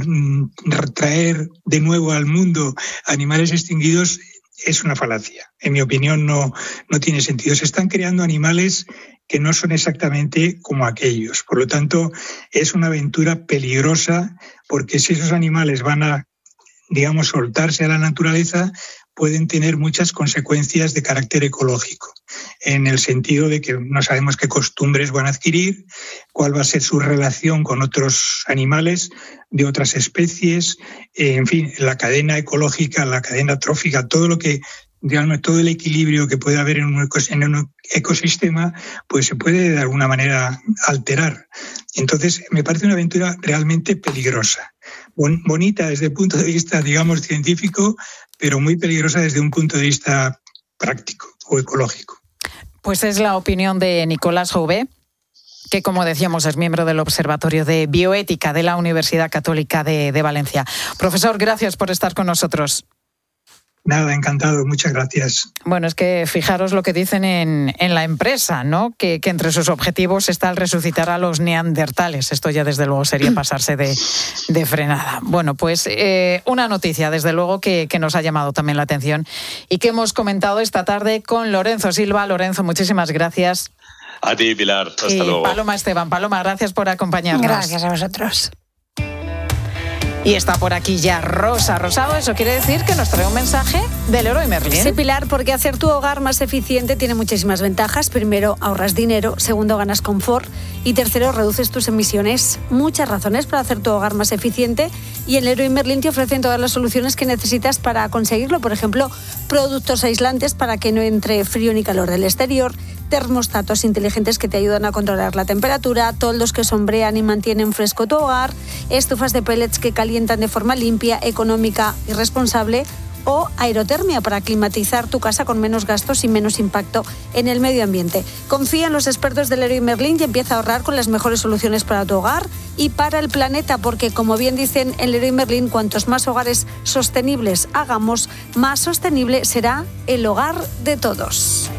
traer de nuevo al mundo animales extinguidos es una falacia. En mi opinión no, no tiene sentido. Se están creando animales que no son exactamente como aquellos. Por lo tanto, es una aventura peligrosa porque si esos animales van a, digamos, soltarse a la naturaleza, pueden tener muchas consecuencias de carácter ecológico, en el sentido de que no sabemos qué costumbres van a adquirir, cuál va a ser su relación con otros animales de otras especies, en fin, la cadena ecológica, la cadena trófica, todo lo que, digamos, todo el equilibrio que puede haber en un ecosistema, pues se puede de alguna manera alterar. Entonces, me parece una aventura realmente peligrosa. Bon, bonita desde el punto de vista, digamos, científico, pero muy peligrosa desde un punto de vista práctico o ecológico. Pues es la opinión de Nicolás Jouvet, que, como decíamos, es miembro del Observatorio de Bioética de la Universidad Católica de, de Valencia. Profesor, gracias por estar con nosotros. Nada, encantado, muchas gracias. Bueno, es que fijaros lo que dicen en, en la empresa, ¿no? Que, que entre sus objetivos está el resucitar a los neandertales. Esto ya desde luego sería pasarse de, de frenada. Bueno, pues eh, una noticia desde luego que, que nos ha llamado también la atención y que hemos comentado esta tarde con Lorenzo Silva. Lorenzo, muchísimas gracias. A ti, Pilar. Hasta y luego. Paloma Esteban. Paloma, gracias por acompañarnos. Gracias a vosotros. Y está por aquí ya Rosa Rosado. Eso quiere decir que nos trae un mensaje del Leroy Merlin. Sí, Pilar, porque hacer tu hogar más eficiente tiene muchísimas ventajas. Primero, ahorras dinero. Segundo, ganas confort. Y tercero, reduces tus emisiones. Muchas razones para hacer tu hogar más eficiente. Y en Leroy Merlin te ofrecen todas las soluciones que necesitas para conseguirlo. Por ejemplo, productos aislantes para que no entre frío ni calor del exterior, termostatos inteligentes que te ayudan a controlar la temperatura, toldos que sombrean y mantienen fresco tu hogar, estufas de pellets que calientan de forma limpia, económica y responsable, o aerotermia para climatizar tu casa con menos gastos y menos impacto en el medio ambiente. Confía en los expertos del Leroy Merlin y empieza a ahorrar con las mejores soluciones para tu hogar y para el planeta, porque como bien dicen en Leroy Merlin, cuantos más hogares sostenibles hagamos, más sostenible será el hogar de todos.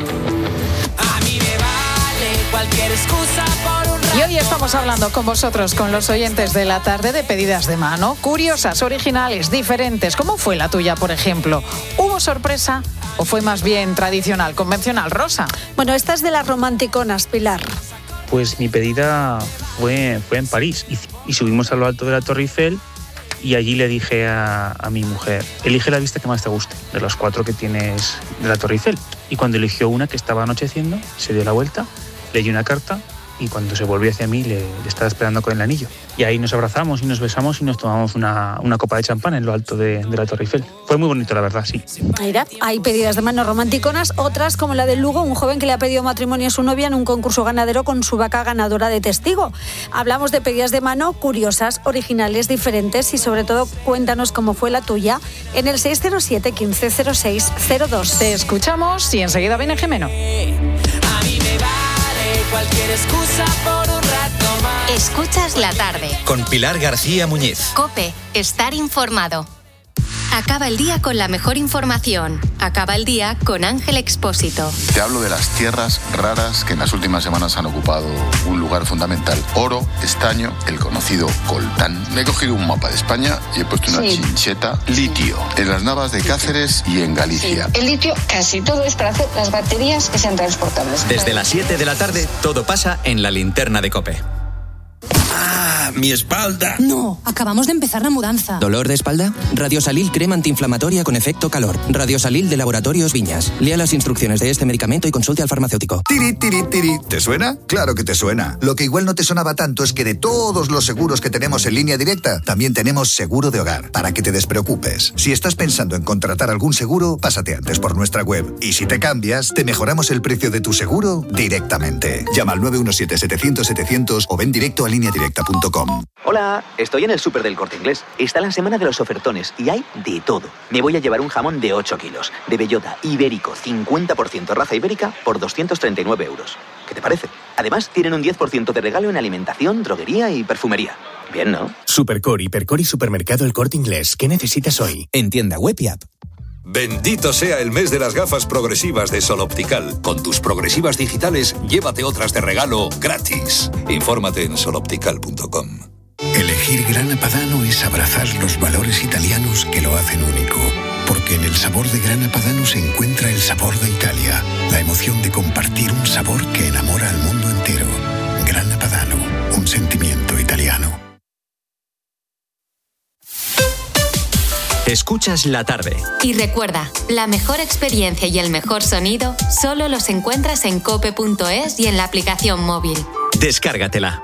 A mí me vale cualquier excusa por un rato. Y hoy estamos hablando con vosotros, con los oyentes de la tarde, de pedidas de mano, curiosas, originales, diferentes. ¿Cómo fue la tuya, por ejemplo? ¿Hubo sorpresa o fue más bien tradicional, convencional? Rosa. Bueno, esta es de las romanticonas, Pilar. Pues mi pedida fue, fue en París y, y subimos a lo alto de la Torre Eiffel y allí le dije a, a mi mujer, elige la vista que más te guste, de las cuatro que tienes de la Torre Eiffel. Y cuando eligió una que estaba anocheciendo, se dio la vuelta, leyó una carta y cuando se volvió hacia mí le, le estaba esperando con el anillo. Y ahí nos abrazamos y nos besamos y nos tomamos una, una copa de champán en lo alto de, de la Torre Eiffel. Fue muy bonito, la verdad, sí. Mira, hay pedidas de mano romanticonas, otras como la de Lugo, un joven que le ha pedido matrimonio a su novia en un concurso ganadero con su vaca ganadora de testigo. Hablamos de pedidas de mano curiosas, originales, diferentes y sobre todo cuéntanos cómo fue la tuya en el seis cero siete, quince cero seis cero dos. Te escuchamos y enseguida viene Jimeno. A mí me vale cualquier excusa por un rato más. Escuchas la tarde. Con Pilar García Muñiz. COPE. Estar informado. Acaba el día con la mejor información. Acaba el día con Ángel Expósito. Te hablo de las tierras raras que en las últimas semanas han ocupado un lugar fundamental. Oro, estaño, el conocido coltán. Me he cogido un mapa de España y he puesto una sí. chincheta. Litio, en las Navas de Cáceres y en Galicia. Sí. El litio casi todo es para hacer las baterías que sean transportables. Desde las siete de la tarde, todo pasa en la linterna de COPE. ¡Ah, mi espalda! No, acabamos de empezar la mudanza. ¿Dolor de espalda? Radiosalil crema antiinflamatoria con efecto calor. Radiosalil de Laboratorios Viñas. Lea las instrucciones de este medicamento y consulte al farmacéutico. Tiri, tiri, tiri. ¿Te suena? Claro que te suena. Lo que igual no te sonaba tanto es que de todos los seguros que tenemos en Línea Directa, también tenemos seguro de hogar, para que te despreocupes. Si estás pensando en contratar algún seguro, pásate antes por nuestra web. Y si te cambias, te mejoramos el precio de tu seguro directamente. Llama al nueve uno siete, setecientos, setecientos o ven directo a línea directa punto com. Hola, estoy en el súper del Corte Inglés. Está la semana de los ofertones y hay de todo. Me voy a llevar un jamón de ocho kilos, de bellota, ibérico, cincuenta por ciento raza ibérica, por doscientos treinta y nueve euros. ¿Qué te parece? Además, tienen un diez por ciento de regalo en alimentación, droguería y perfumería. Bien, ¿no? Supercore, Hipercore y Supermercado El Corte Inglés. ¿Qué necesitas hoy? En tienda web y app. Bendito sea el mes de las gafas progresivas de Sol Optical. Con tus progresivas digitales, llévate otras de regalo gratis. Infórmate en sol optical punto com. Elegir Grana Padano es abrazar los valores italianos que lo hacen único. Porque en el sabor de Grana Padano se encuentra el sabor de Italia. La emoción de compartir un sabor que enamora al mundo entero. Grana Padano, un sentimiento italiano. Escuchas la tarde. Y recuerda, la mejor experiencia y el mejor sonido solo los encuentras en cope punto es y en la aplicación móvil. Descárgatela.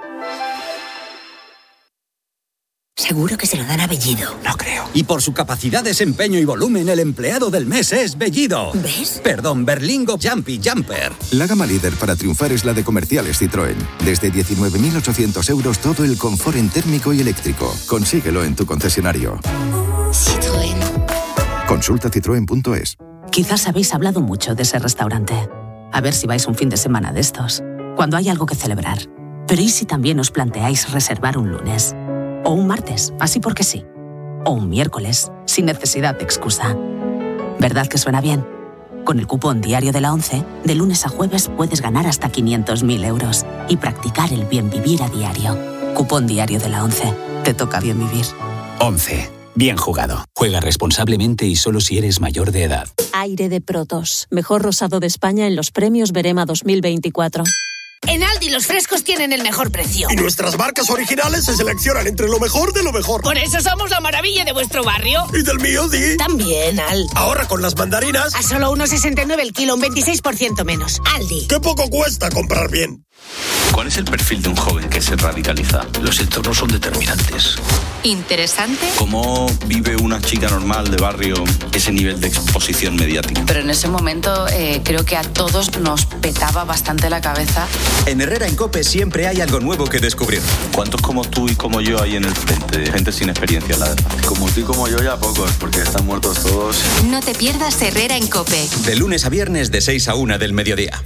Seguro que se lo dan a Bellido. No creo. Y por su capacidad, desempeño y volumen, el empleado del mes es Bellido. ¿Ves? Perdón, Berlingo Jumpy Jumper. La gama líder para triunfar es la de Comerciales Citroën. Desde diecinueve mil ochocientos euros todo el confort en térmico y eléctrico. Consíguelo en tu concesionario. Citroën. Consulta citroen punto es. Quizás habéis hablado mucho de ese restaurante. A ver si vais un fin de semana de estos, cuando hay algo que celebrar. Pero ¿y si también os planteáis reservar un lunes? O un martes, así porque sí. O un miércoles, sin necesidad de excusa. ¿Verdad que suena bien? Con el cupón diario de la ONCE, de lunes a jueves puedes ganar hasta quinientos mil euros y practicar el bien vivir a diario. Cupón diario de la ONCE. Te toca bien vivir. ONCE. Bien jugado. Juega responsablemente y solo si eres mayor de edad. Aire de Protos. Mejor rosado de España en los premios Berema dos mil veinticuatro. En Aldi los frescos tienen el mejor precio. Y nuestras marcas originales se seleccionan entre lo mejor de lo mejor. Por eso somos la maravilla de vuestro barrio. Y del mío, Di. También, Al. Ahora con las mandarinas. A solo uno sesenta y nueve el kilo, un veintiséis por ciento menos. Aldi. ¡Qué poco cuesta comprar bien! ¿Cuál es el perfil de un joven que se radicaliza? Los entornos son determinantes. ¿Interesante? ¿Cómo vive una chica normal de barrio ese nivel de exposición mediática? Pero en ese momento eh, creo que a todos nos petaba bastante la cabeza. En Herrera en COPE siempre hay algo nuevo que descubrir. ¿Cuántos como tú y como yo hay en el frente? Gente sin experiencia, la verdad. Como tú y como yo ya pocos, porque están muertos todos. No te pierdas Herrera en COPE. De lunes a viernes de seis a una del mediodía.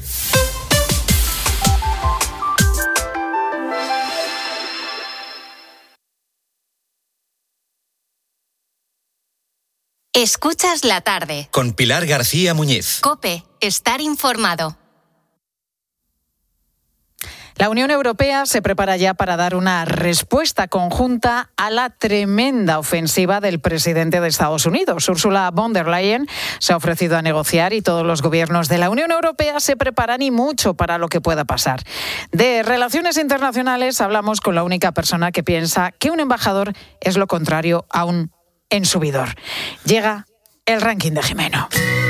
Escuchas la tarde. Con Pilar García Muñiz. COPE. Estar informado. La Unión Europea se prepara ya para dar una respuesta conjunta a la tremenda ofensiva del presidente de Estados Unidos. Ursula von der Leyen se ha ofrecido a negociar y todos los gobiernos de la Unión Europea se preparan y mucho para lo que pueda pasar. De relaciones internacionales hablamos con la única persona que piensa que un embajador es lo contrario a un ensubidor. Llega el ranking de Jimeno.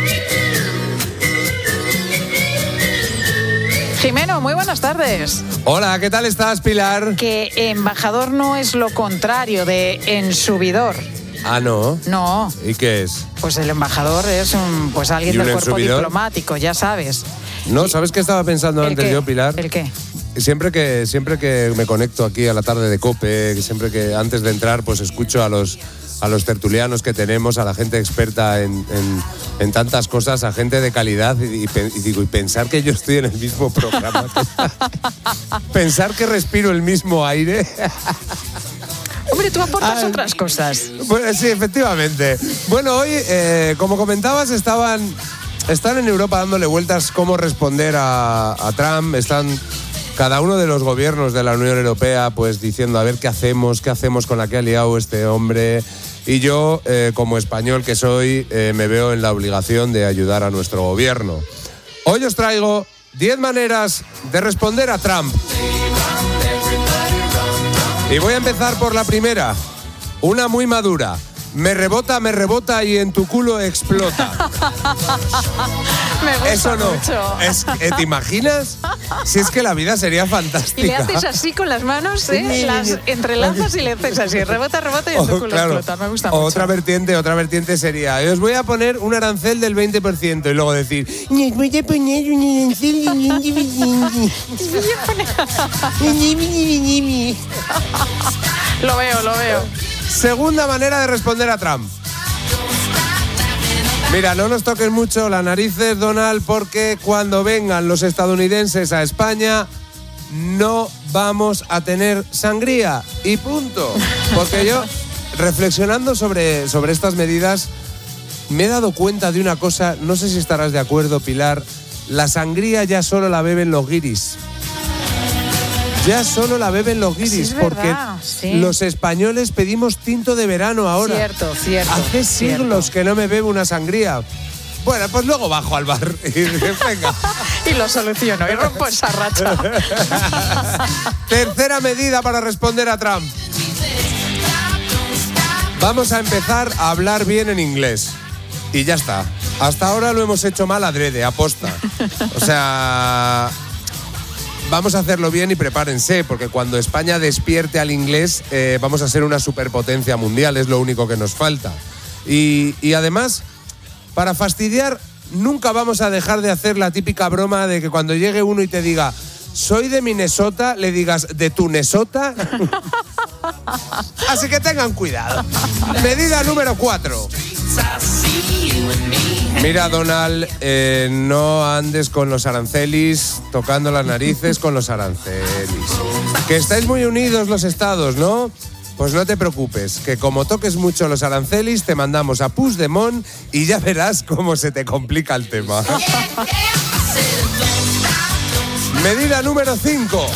Jimeno, muy buenas tardes. Hola, ¿qué tal estás, Pilar? Que embajador no es lo contrario de ensubidor. Ah, ¿no? No. ¿Y qué es? Pues el embajador es un, pues alguien del cuerpo ensubidor? diplomático, ya sabes. No, ¿sabes qué estaba pensando antes qué? yo, Pilar? ¿El qué? Siempre que, siempre que me conecto aquí a la tarde de COPE, siempre que antes de entrar, pues escucho a los... a los tertulianos que tenemos, a la gente experta en, en, en tantas cosas, a gente de calidad, y, y, y digo, y pensar que yo estoy en el mismo programa, pensar que respiro el mismo aire. Hombre, tú aportas Ay, otras cosas. Pues sí, efectivamente. Bueno, hoy, eh, como comentabas, estaban, están en Europa dándole vueltas cómo responder a, a Trump, están... Cada uno de los gobiernos de la Unión Europea pues diciendo a ver qué hacemos, qué hacemos con la que ha liado este hombre. Y yo, eh, como español que soy, eh, me veo en la obligación de ayudar a nuestro gobierno. Hoy os traigo diez maneras de responder a Trump. Y voy a empezar por la primera, una muy madura. Me rebota, me rebota y en tu culo explota. Me gusta Eso no. mucho. Es, ¿Te imaginas? Si es que la vida sería fantástica. Y le haces así con las manos, ¿eh? Las entrelazas y le haces así. Rebota, rebota y en tu Oh, culo claro. explota. Me gusta mucho. Otra vertiente, otra vertiente sería, os voy a poner un arancel del veinte por ciento y luego decir, os voy a poner un arancel del veinte por ciento. Lo veo, lo veo. Segunda manera de responder a Trump. Mira, no nos toques mucho las narices, Donald, porque cuando vengan los estadounidenses a España no vamos a tener sangría y punto. Porque yo, reflexionando sobre, sobre estas medidas, me he dado cuenta de una cosa, no sé si estarás de acuerdo, Pilar, la sangría ya solo la beben los guiris. Ya solo la beben los guiris, sí, es porque verdad, sí. Los españoles pedimos tinto de verano ahora. Cierto, cierto. Hace siglos cierto. que no me bebo una sangría. Bueno, pues luego bajo al bar y venga. Y lo soluciono y rompo esa racha. Tercera medida para responder a Trump. Vamos a empezar a hablar bien en inglés. Y ya está. Hasta ahora lo hemos hecho mal adrede, aposta. O sea... Vamos a hacerlo bien y prepárense, porque cuando España despierte al inglés eh, vamos a ser una superpotencia mundial, es lo único que nos falta. Y, y además, para fastidiar, nunca vamos a dejar de hacer la típica broma de que cuando llegue uno y te diga soy de Minnesota, le digas ¿de tu Nesota? Así que tengan cuidado. Medida número cuatro. Mira, Donald, eh, no andes con los arancelis, tocando las narices con los arancelis. Que estáis muy unidos los estados, ¿no? Pues no te preocupes, que como toques mucho los arancelis, te mandamos a Puigdemont y ya verás cómo se te complica el tema. Medida número cinco.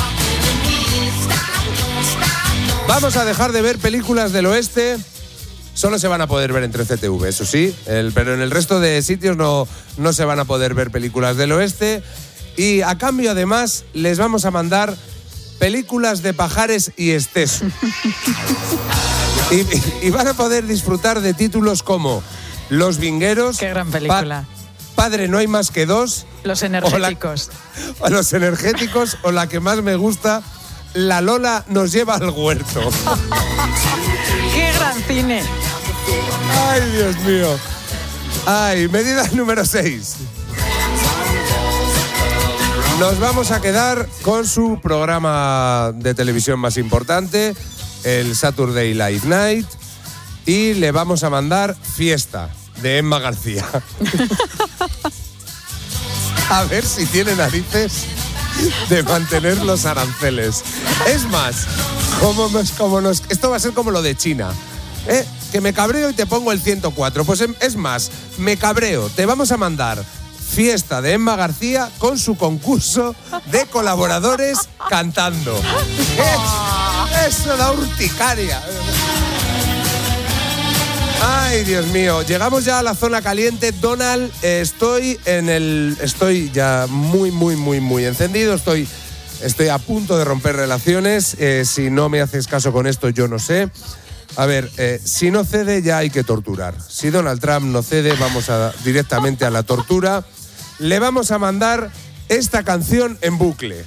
Vamos a dejar de ver películas del oeste. Solo se van a poder ver entre C T V, eso sí, el, pero en el resto de sitios no, no se van a poder ver películas del oeste. Y a cambio, además, les vamos a mandar películas de Pajares y Esteso. y, y, y van a poder disfrutar de títulos como Los Vingueros. Qué gran película. Pa- Padre, no hay más que dos. Los energéticos. O, la, o los energéticos, o la que más me gusta, La Lola nos lleva al huerto. ¡Qué gran cine! ¡Ay, Dios mío! ¡Ay, medida número seis! Nos vamos a quedar con su programa de televisión más importante, el Saturday Night Live, y le vamos a mandar Fiesta, de Emma García. A ver si tiene narices de mantener los aranceles. Es más, como nos, como nos, esto va a ser como lo de China. ¿Eh? Que me cabreo y te pongo el ciento cuatro. Pues es más, me cabreo, te vamos a mandar fiesta de Emma García con su concurso de colaboradores cantando. Es, eso da urticaria. Ay, Dios mío, llegamos ya a la zona caliente. Donald, eh, estoy en el, estoy ya muy, muy, muy, muy encendido. Estoy, estoy a punto de romper relaciones. Eh, si no me haces caso con esto, yo no sé. A ver, eh, si no cede, ya hay que torturar. Si Donald Trump no cede, vamos a, directamente a la tortura. Le vamos a mandar esta canción en bucle.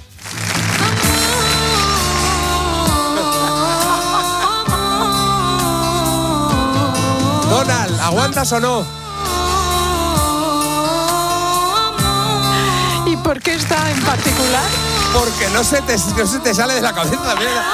Donald, ¿aguantas o no? ¿Y por qué está en particular? Porque no se te, no se te sale de la cabeza, mira.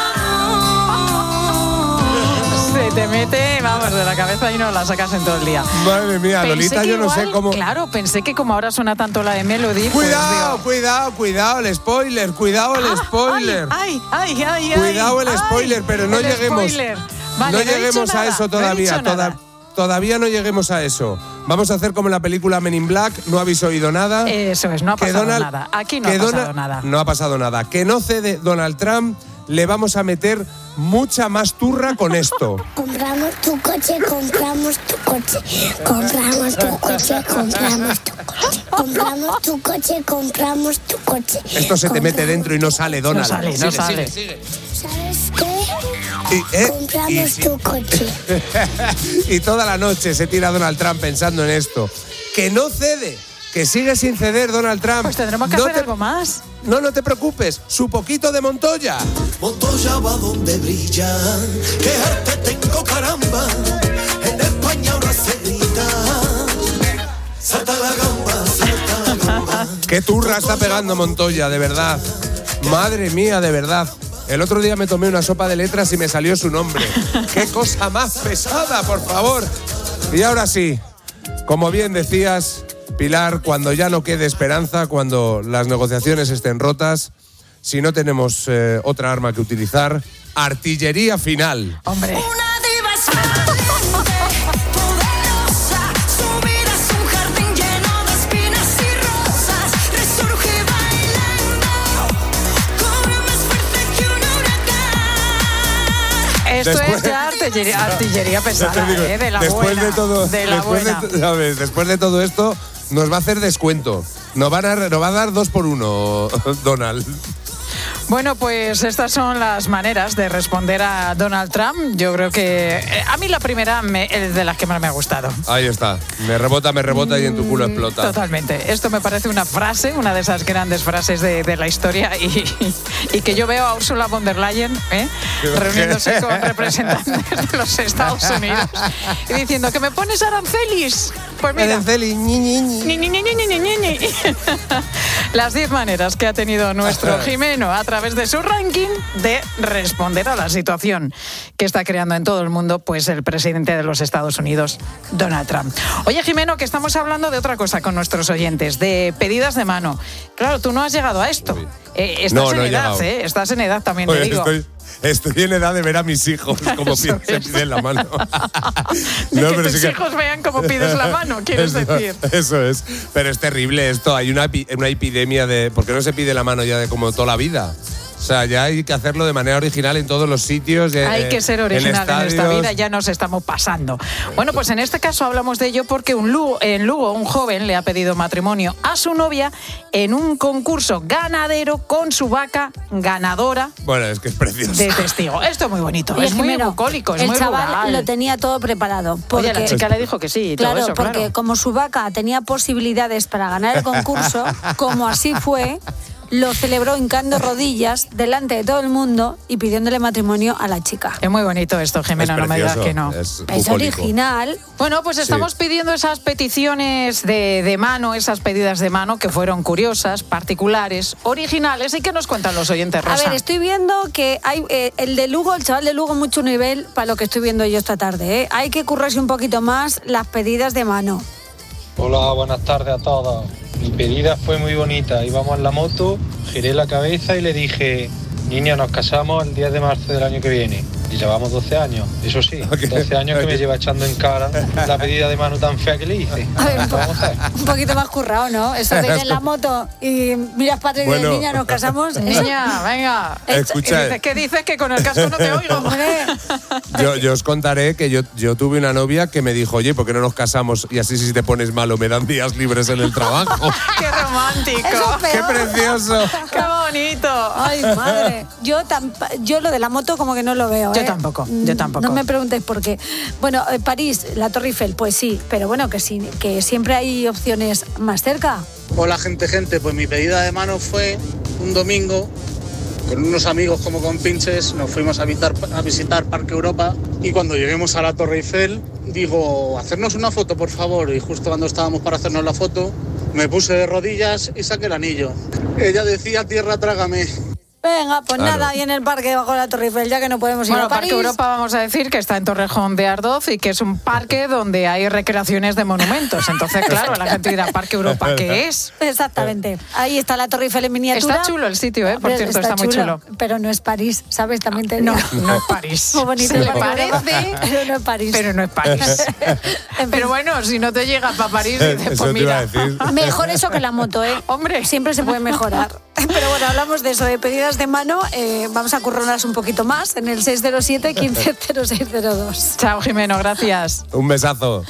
Se te mete, vamos, de la cabeza y no la sacas en todo el día. Madre mía, pensé Lolita, yo no igual, sé cómo... Claro, pensé que como ahora suena tanto la de Melody... Cuidado, pues, cuidado, cuidado, el spoiler, cuidado el ah, spoiler. Ay, ay, ay, ay. Cuidado el spoiler, ay, pero no el lleguemos... Spoiler. Vale, no lleguemos no a nada, eso todavía, no toda, todavía no lleguemos a eso. Vamos a hacer como en la película Men in Black, no habéis oído nada. Eso es, no ha pasado Donald, nada. Aquí no ha Donald, pasado nada. No ha pasado nada. Que no cede Donald Trump, le vamos a meter mucha más turra con esto. Compramos tu coche, compramos tu coche. Compramos tu coche, compramos tu coche. Compramos tu coche, compramos tu coche. Esto se te mete dentro y no sale, Donald. No sale, no sigue, sale. Sigue, sigue. ¿Sabes qué? Y, eh, compramos y, tu coche. Y toda la noche se tira Donald Trump pensando en esto. Que no cede, que sigue sin ceder Donald Trump. Pues tendremos que no hacer te, algo más. No, no te preocupes, su poquito de Montoya. Montoya va donde brilla, que arte tengo, caramba. En España ahora se grita, salta la gamba, salta la gamba. Qué turra está pegando Montoya, de verdad. Madre mía, de verdad. El otro día me tomé una sopa de letras y me salió su nombre. ¡Qué cosa más pesada, por favor! Y ahora sí, como bien decías, Pilar, cuando ya no quede esperanza, cuando las negociaciones estén rotas, si no tenemos eh, otra arma que utilizar, artillería final. ¡Hombre! Esto después, es ya artillería, artillería pesada, digo, ¿eh? De la después buena. De todo, de la después, buena. De, ¿sabes? Después de todo esto, nos va a hacer descuento. Nos, van a, nos va a dar dos por uno, Donald. Bueno, pues estas son las maneras de responder a Donald Trump. Yo creo que eh, a mí la primera me, es de las que más me ha gustado. Ahí está. Me rebota, me rebota mm, y en tu culo explota. Totalmente. Esto me parece una frase, una de esas grandes frases de, de la historia y, y que yo veo a Ursula von der Leyen ¿eh? reuniéndose con representantes de los Estados Unidos y diciendo que me pones arancelis. Pues mira. Arancelis, ñi, ñi, ñi. Ñi, ñi, ñi, ñi, ñi, ñi. Las diez maneras que ha tenido nuestro Jimeno a través de su ranking de responder a la situación que está creando en todo el mundo pues el presidente de los Estados Unidos, Donald Trump. Oye, Jimeno, que estamos hablando de otra cosa con nuestros oyentes, de pedidas de mano. Claro, tú no has llegado a esto. Eh, estás no, no en edad, ¿eh? Estás en edad, también Oye, te digo. Estoy... Estoy en edad de ver a mis hijos como piden, se piden la mano. De no, que tus sí que... hijos vean cómo pides la mano, quieres eso, decir. Eso es. Pero es terrible esto. Hay una, una epidemia de... ¿Por qué no se pide la mano ya de como toda la vida? O sea, ya hay que hacerlo de manera original en todos los sitios. Hay eh, que ser original en, en esta vida, ya nos estamos pasando. Bueno, pues en este caso hablamos de ello porque un Lugo, en Lugo un joven le ha pedido matrimonio a su novia en un concurso ganadero con su vaca ganadora. Bueno, es que es precioso. De testigo. Esto es muy bonito, y es muy bucólico, es el muy chaval rural. Lo tenía todo preparado. Porque, Oye, la chica le dijo que sí. Claro, todo eso, porque claro. como su vaca tenía posibilidades para ganar el concurso, como así fue, lo celebró hincando rodillas delante de todo el mundo y pidiéndole matrimonio a la chica. Es muy bonito esto, Jimena, no me digas que no. Es, es original. Bueno, pues estamos sí. pidiendo esas peticiones de, de mano, esas pedidas de mano que fueron curiosas, particulares, originales. ¿Y qué nos cuentan los oyentes, Rosa? A ver, estoy viendo que hay eh, el de Lugo, el chaval de Lugo, mucho nivel para lo que estoy viendo yo esta tarde. ¿eh? Hay que currarse un poquito más las pedidas de mano. Hola, buenas tardes a todos. Mi pedida fue muy bonita. Íbamos en la moto, giré la cabeza y le dije: niña, nos casamos el diez de marzo del año que viene. Y llevamos doce años, eso sí, doce años que me lleva echando en cara la pedida de mano tan fea que le hice. A ver, un, po- un poquito más currado, ¿no? Eso de ir en la moto y miras para atrás y Bueno. dices, niña, nos casamos. Niña, venga. Escucha, ¿Qué dices? ¿Qué dices? Que con el casco no te oigo. Hombre, Yo, yo os contaré que yo, yo tuve una novia que me dijo, oye, ¿por qué no nos casamos? Y así si te pones malo me dan días libres en el trabajo. ¡Qué romántico! Eso es ¡Qué peor. precioso! ¡Qué bonito! Ay, madre. Yo, tam- yo lo de la moto como que no lo veo, Yo ¿eh? tampoco, yo tampoco. No me preguntéis por qué. Bueno, eh, París, la Torre Eiffel, pues sí, pero bueno, que sí, que siempre hay opciones más cerca. Hola gente, gente, pues mi pedida de mano fue un domingo con unos amigos como con pinches, nos fuimos a visitar, a visitar Parque Europa y cuando lleguemos a la Torre Eiffel digo, hacernos una foto por favor, y justo cuando estábamos para hacernos la foto me puse de rodillas y saqué el anillo. Ella decía, tierra, trágame. Venga, pues Claro. nada, ahí en el parque bajo la Torre Eiffel, ya que no podemos ir Bueno, a París. Parque Europa vamos a decir que está en Torrejón de Ardoz y que es un parque donde hay recreaciones de monumentos. Entonces, claro, la gente dirá, ¿Parque Europa qué es? Exactamente. Ahí está la Torre Eiffel en miniatura. Está chulo el sitio, ¿eh? Por cierto, está muy chulo. Pero no es París, ¿sabes? También te No, digo. no es París. Muy bonito Se el le Parque Europa, parece, pero no es París. pero no es París. Pero bueno, si no te llegas para París, dices, Eso pues te iba a mira. decir. Mejor eso que la moto, ¿eh? Hombre. Siempre se puede mejorar. Pero bueno, hablamos de eso, de pedidas de mano. Eh, vamos a curronarlas un poquito más en el seis cero siete, quince cero seis cero dos. Chao, Jimeno, gracias. Un besazo.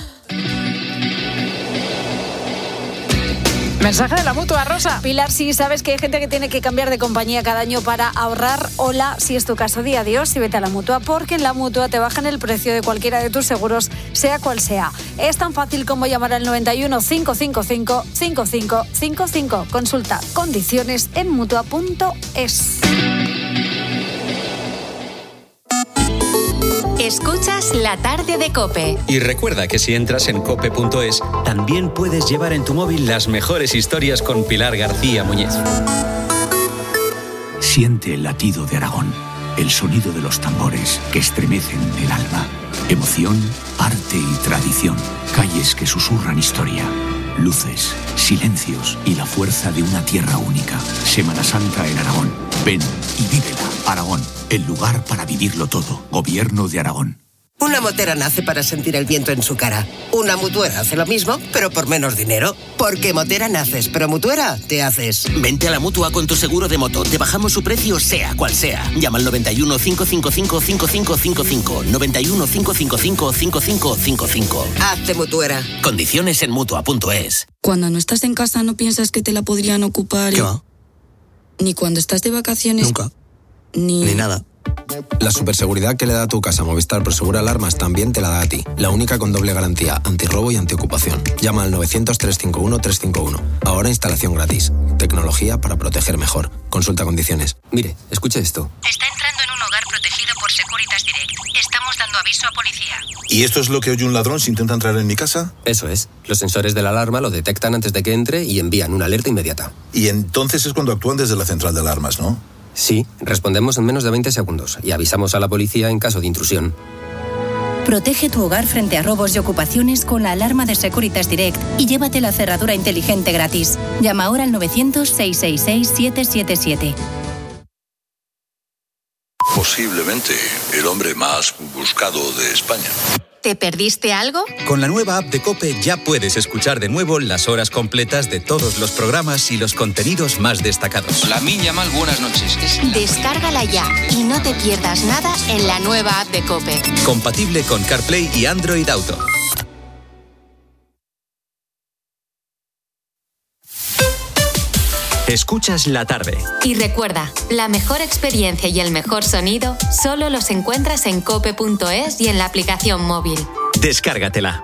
Mensaje de la Mutua, Rosa. Pilar, sí, sabes que hay gente que tiene que cambiar de compañía cada año para ahorrar. Hola, si es tu caso, di adiós y vete a la Mutua, porque en la Mutua te bajan el precio de cualquiera de tus seguros, sea cual sea. Es tan fácil como llamar al noventa y uno, cinco cinco cinco, cinco cinco cinco cinco. Consulta condiciones en mutua punto es. Escuchas La Tarde de COPE. Y recuerda que si entras en cope punto es, también puedes llevar en tu móvil las mejores historias con Pilar García Muñiz. Siente el latido de Aragón, el sonido de los tambores que estremecen el alma. Emoción, arte y tradición. Calles que susurran historia. Luces, silencios y la fuerza de una tierra única. Semana Santa en Aragón. Ven y vívela. Aragón, el lugar para vivirlo todo. Gobierno de Aragón. Una motera nace para sentir el viento en su cara. Una mutuera hace lo mismo, pero por menos dinero. Porque motera naces, pero mutuera te haces. Vente a la Mutua con tu seguro de moto. Te bajamos su precio sea cual sea. Llama al noventa y uno, cinco cinco cinco, cinco cinco cinco cinco. noventa y uno, cinco cinco cinco, cinco cinco cinco cinco. Hazte mutuera. Condiciones en mutua punto es. Cuando no estás en casa no piensas que te la podrían ocupar. ¿Qué va? Ni cuando estás de vacaciones. Nunca. Ni... Ni nada. La superseguridad que le da a tu casa Movistar Prosegur Alarmas también te la da a ti. La única con doble garantía, antirrobo y antiocupación. Llama al novecientos, trescientos cincuenta y uno, trescientos cincuenta y uno. Ahora instalación gratis. Tecnología para proteger mejor. Consulta condiciones. Mire, escuche esto. Está entrando en un hogar protegido por Securitas Direct. Estamos dando aviso a policía. ¿Y esto es lo que oye un ladrón si intenta entrar en mi casa? Eso es. Los sensores de la alarma lo detectan antes de que entre y envían una alerta inmediata. Y entonces es cuando actúan desde la central de alarmas, ¿no? Sí, respondemos en menos de veinte segundos y avisamos a la policía en caso de intrusión. Protege tu hogar frente a robos y ocupaciones con la alarma de Securitas Direct y llévate la cerradura inteligente gratis. Llama ahora al novecientos, seiscientos sesenta y seis, siete siete siete. Posiblemente el hombre más buscado de España. ¿Te perdiste algo? Con la nueva app de COPE ya puedes escuchar de nuevo las horas completas de todos los programas y los contenidos más destacados. La Minya Mal, buenas noches. Es la... Descárgala ya y no te pierdas nada en la nueva app de COPE. Compatible con CarPlay y Android Auto. Escuchas La Tarde. Y recuerda, la mejor experiencia y el mejor sonido solo los encuentras en cope punto es y en la aplicación móvil. Descárgatela.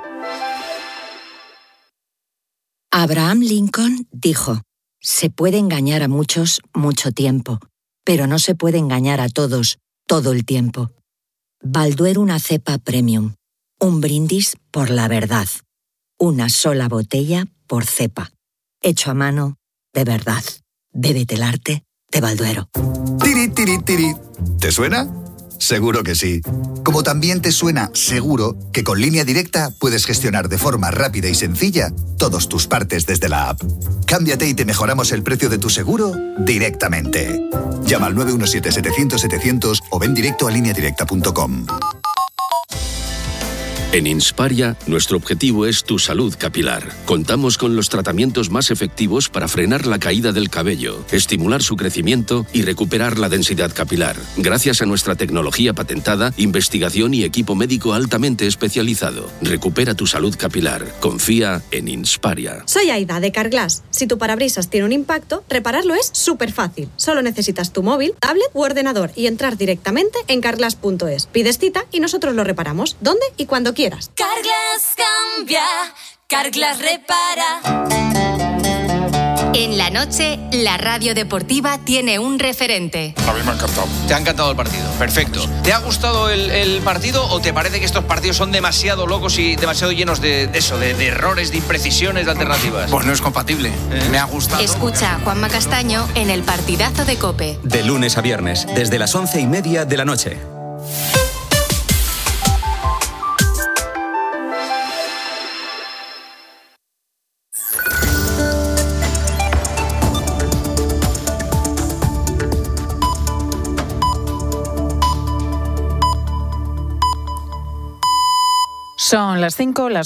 Abraham Lincoln dijo: se puede engañar a muchos mucho tiempo, pero no se puede engañar a todos todo el tiempo. Balduero una cepa premium. Un brindis por la verdad. Una sola botella por cepa. Hecho a mano de verdad. Bébete el arte de Balduero. Tiri, tiri, tiri. ¿Te suena? Seguro que sí. Como también te suena seguro que con Línea Directa puedes gestionar de forma rápida y sencilla todos tus partes desde la app. Cámbiate y te mejoramos el precio de tu seguro directamente. Llama al nueve uno siete, setecientos, setecientos o ven directo a línea directa punto com. En Insparia, nuestro objetivo es tu salud capilar. Contamos con los tratamientos más efectivos para frenar la caída del cabello, estimular su crecimiento y recuperar la densidad capilar, gracias a nuestra tecnología patentada, investigación y equipo médico altamente especializado. Recupera tu salud capilar. Confía en Insparia. Soy Aida, de Carglass. Si tu parabrisas tiene un impacto, repararlo es súper fácil. Solo necesitas tu móvil, tablet u ordenador y entrar directamente en carglass punto es. Pides cita y nosotros lo reparamos, donde y cuando quieras. Carglass cambia, Carglass repara. En la noche, la radio deportiva tiene un referente. A mí me ha encantado. Te ha encantado el partido, perfecto. ¿Te ha gustado el, el partido o te parece que estos partidos son demasiado locos y demasiado llenos de, de eso, de, de errores, de imprecisiones, de alternativas? Pues no es compatible. Eh. Me ha gustado. Escucha a Juanma Castaño en el partidazo de COPE. De lunes a viernes, desde las once y media de la noche. Son las cinco, las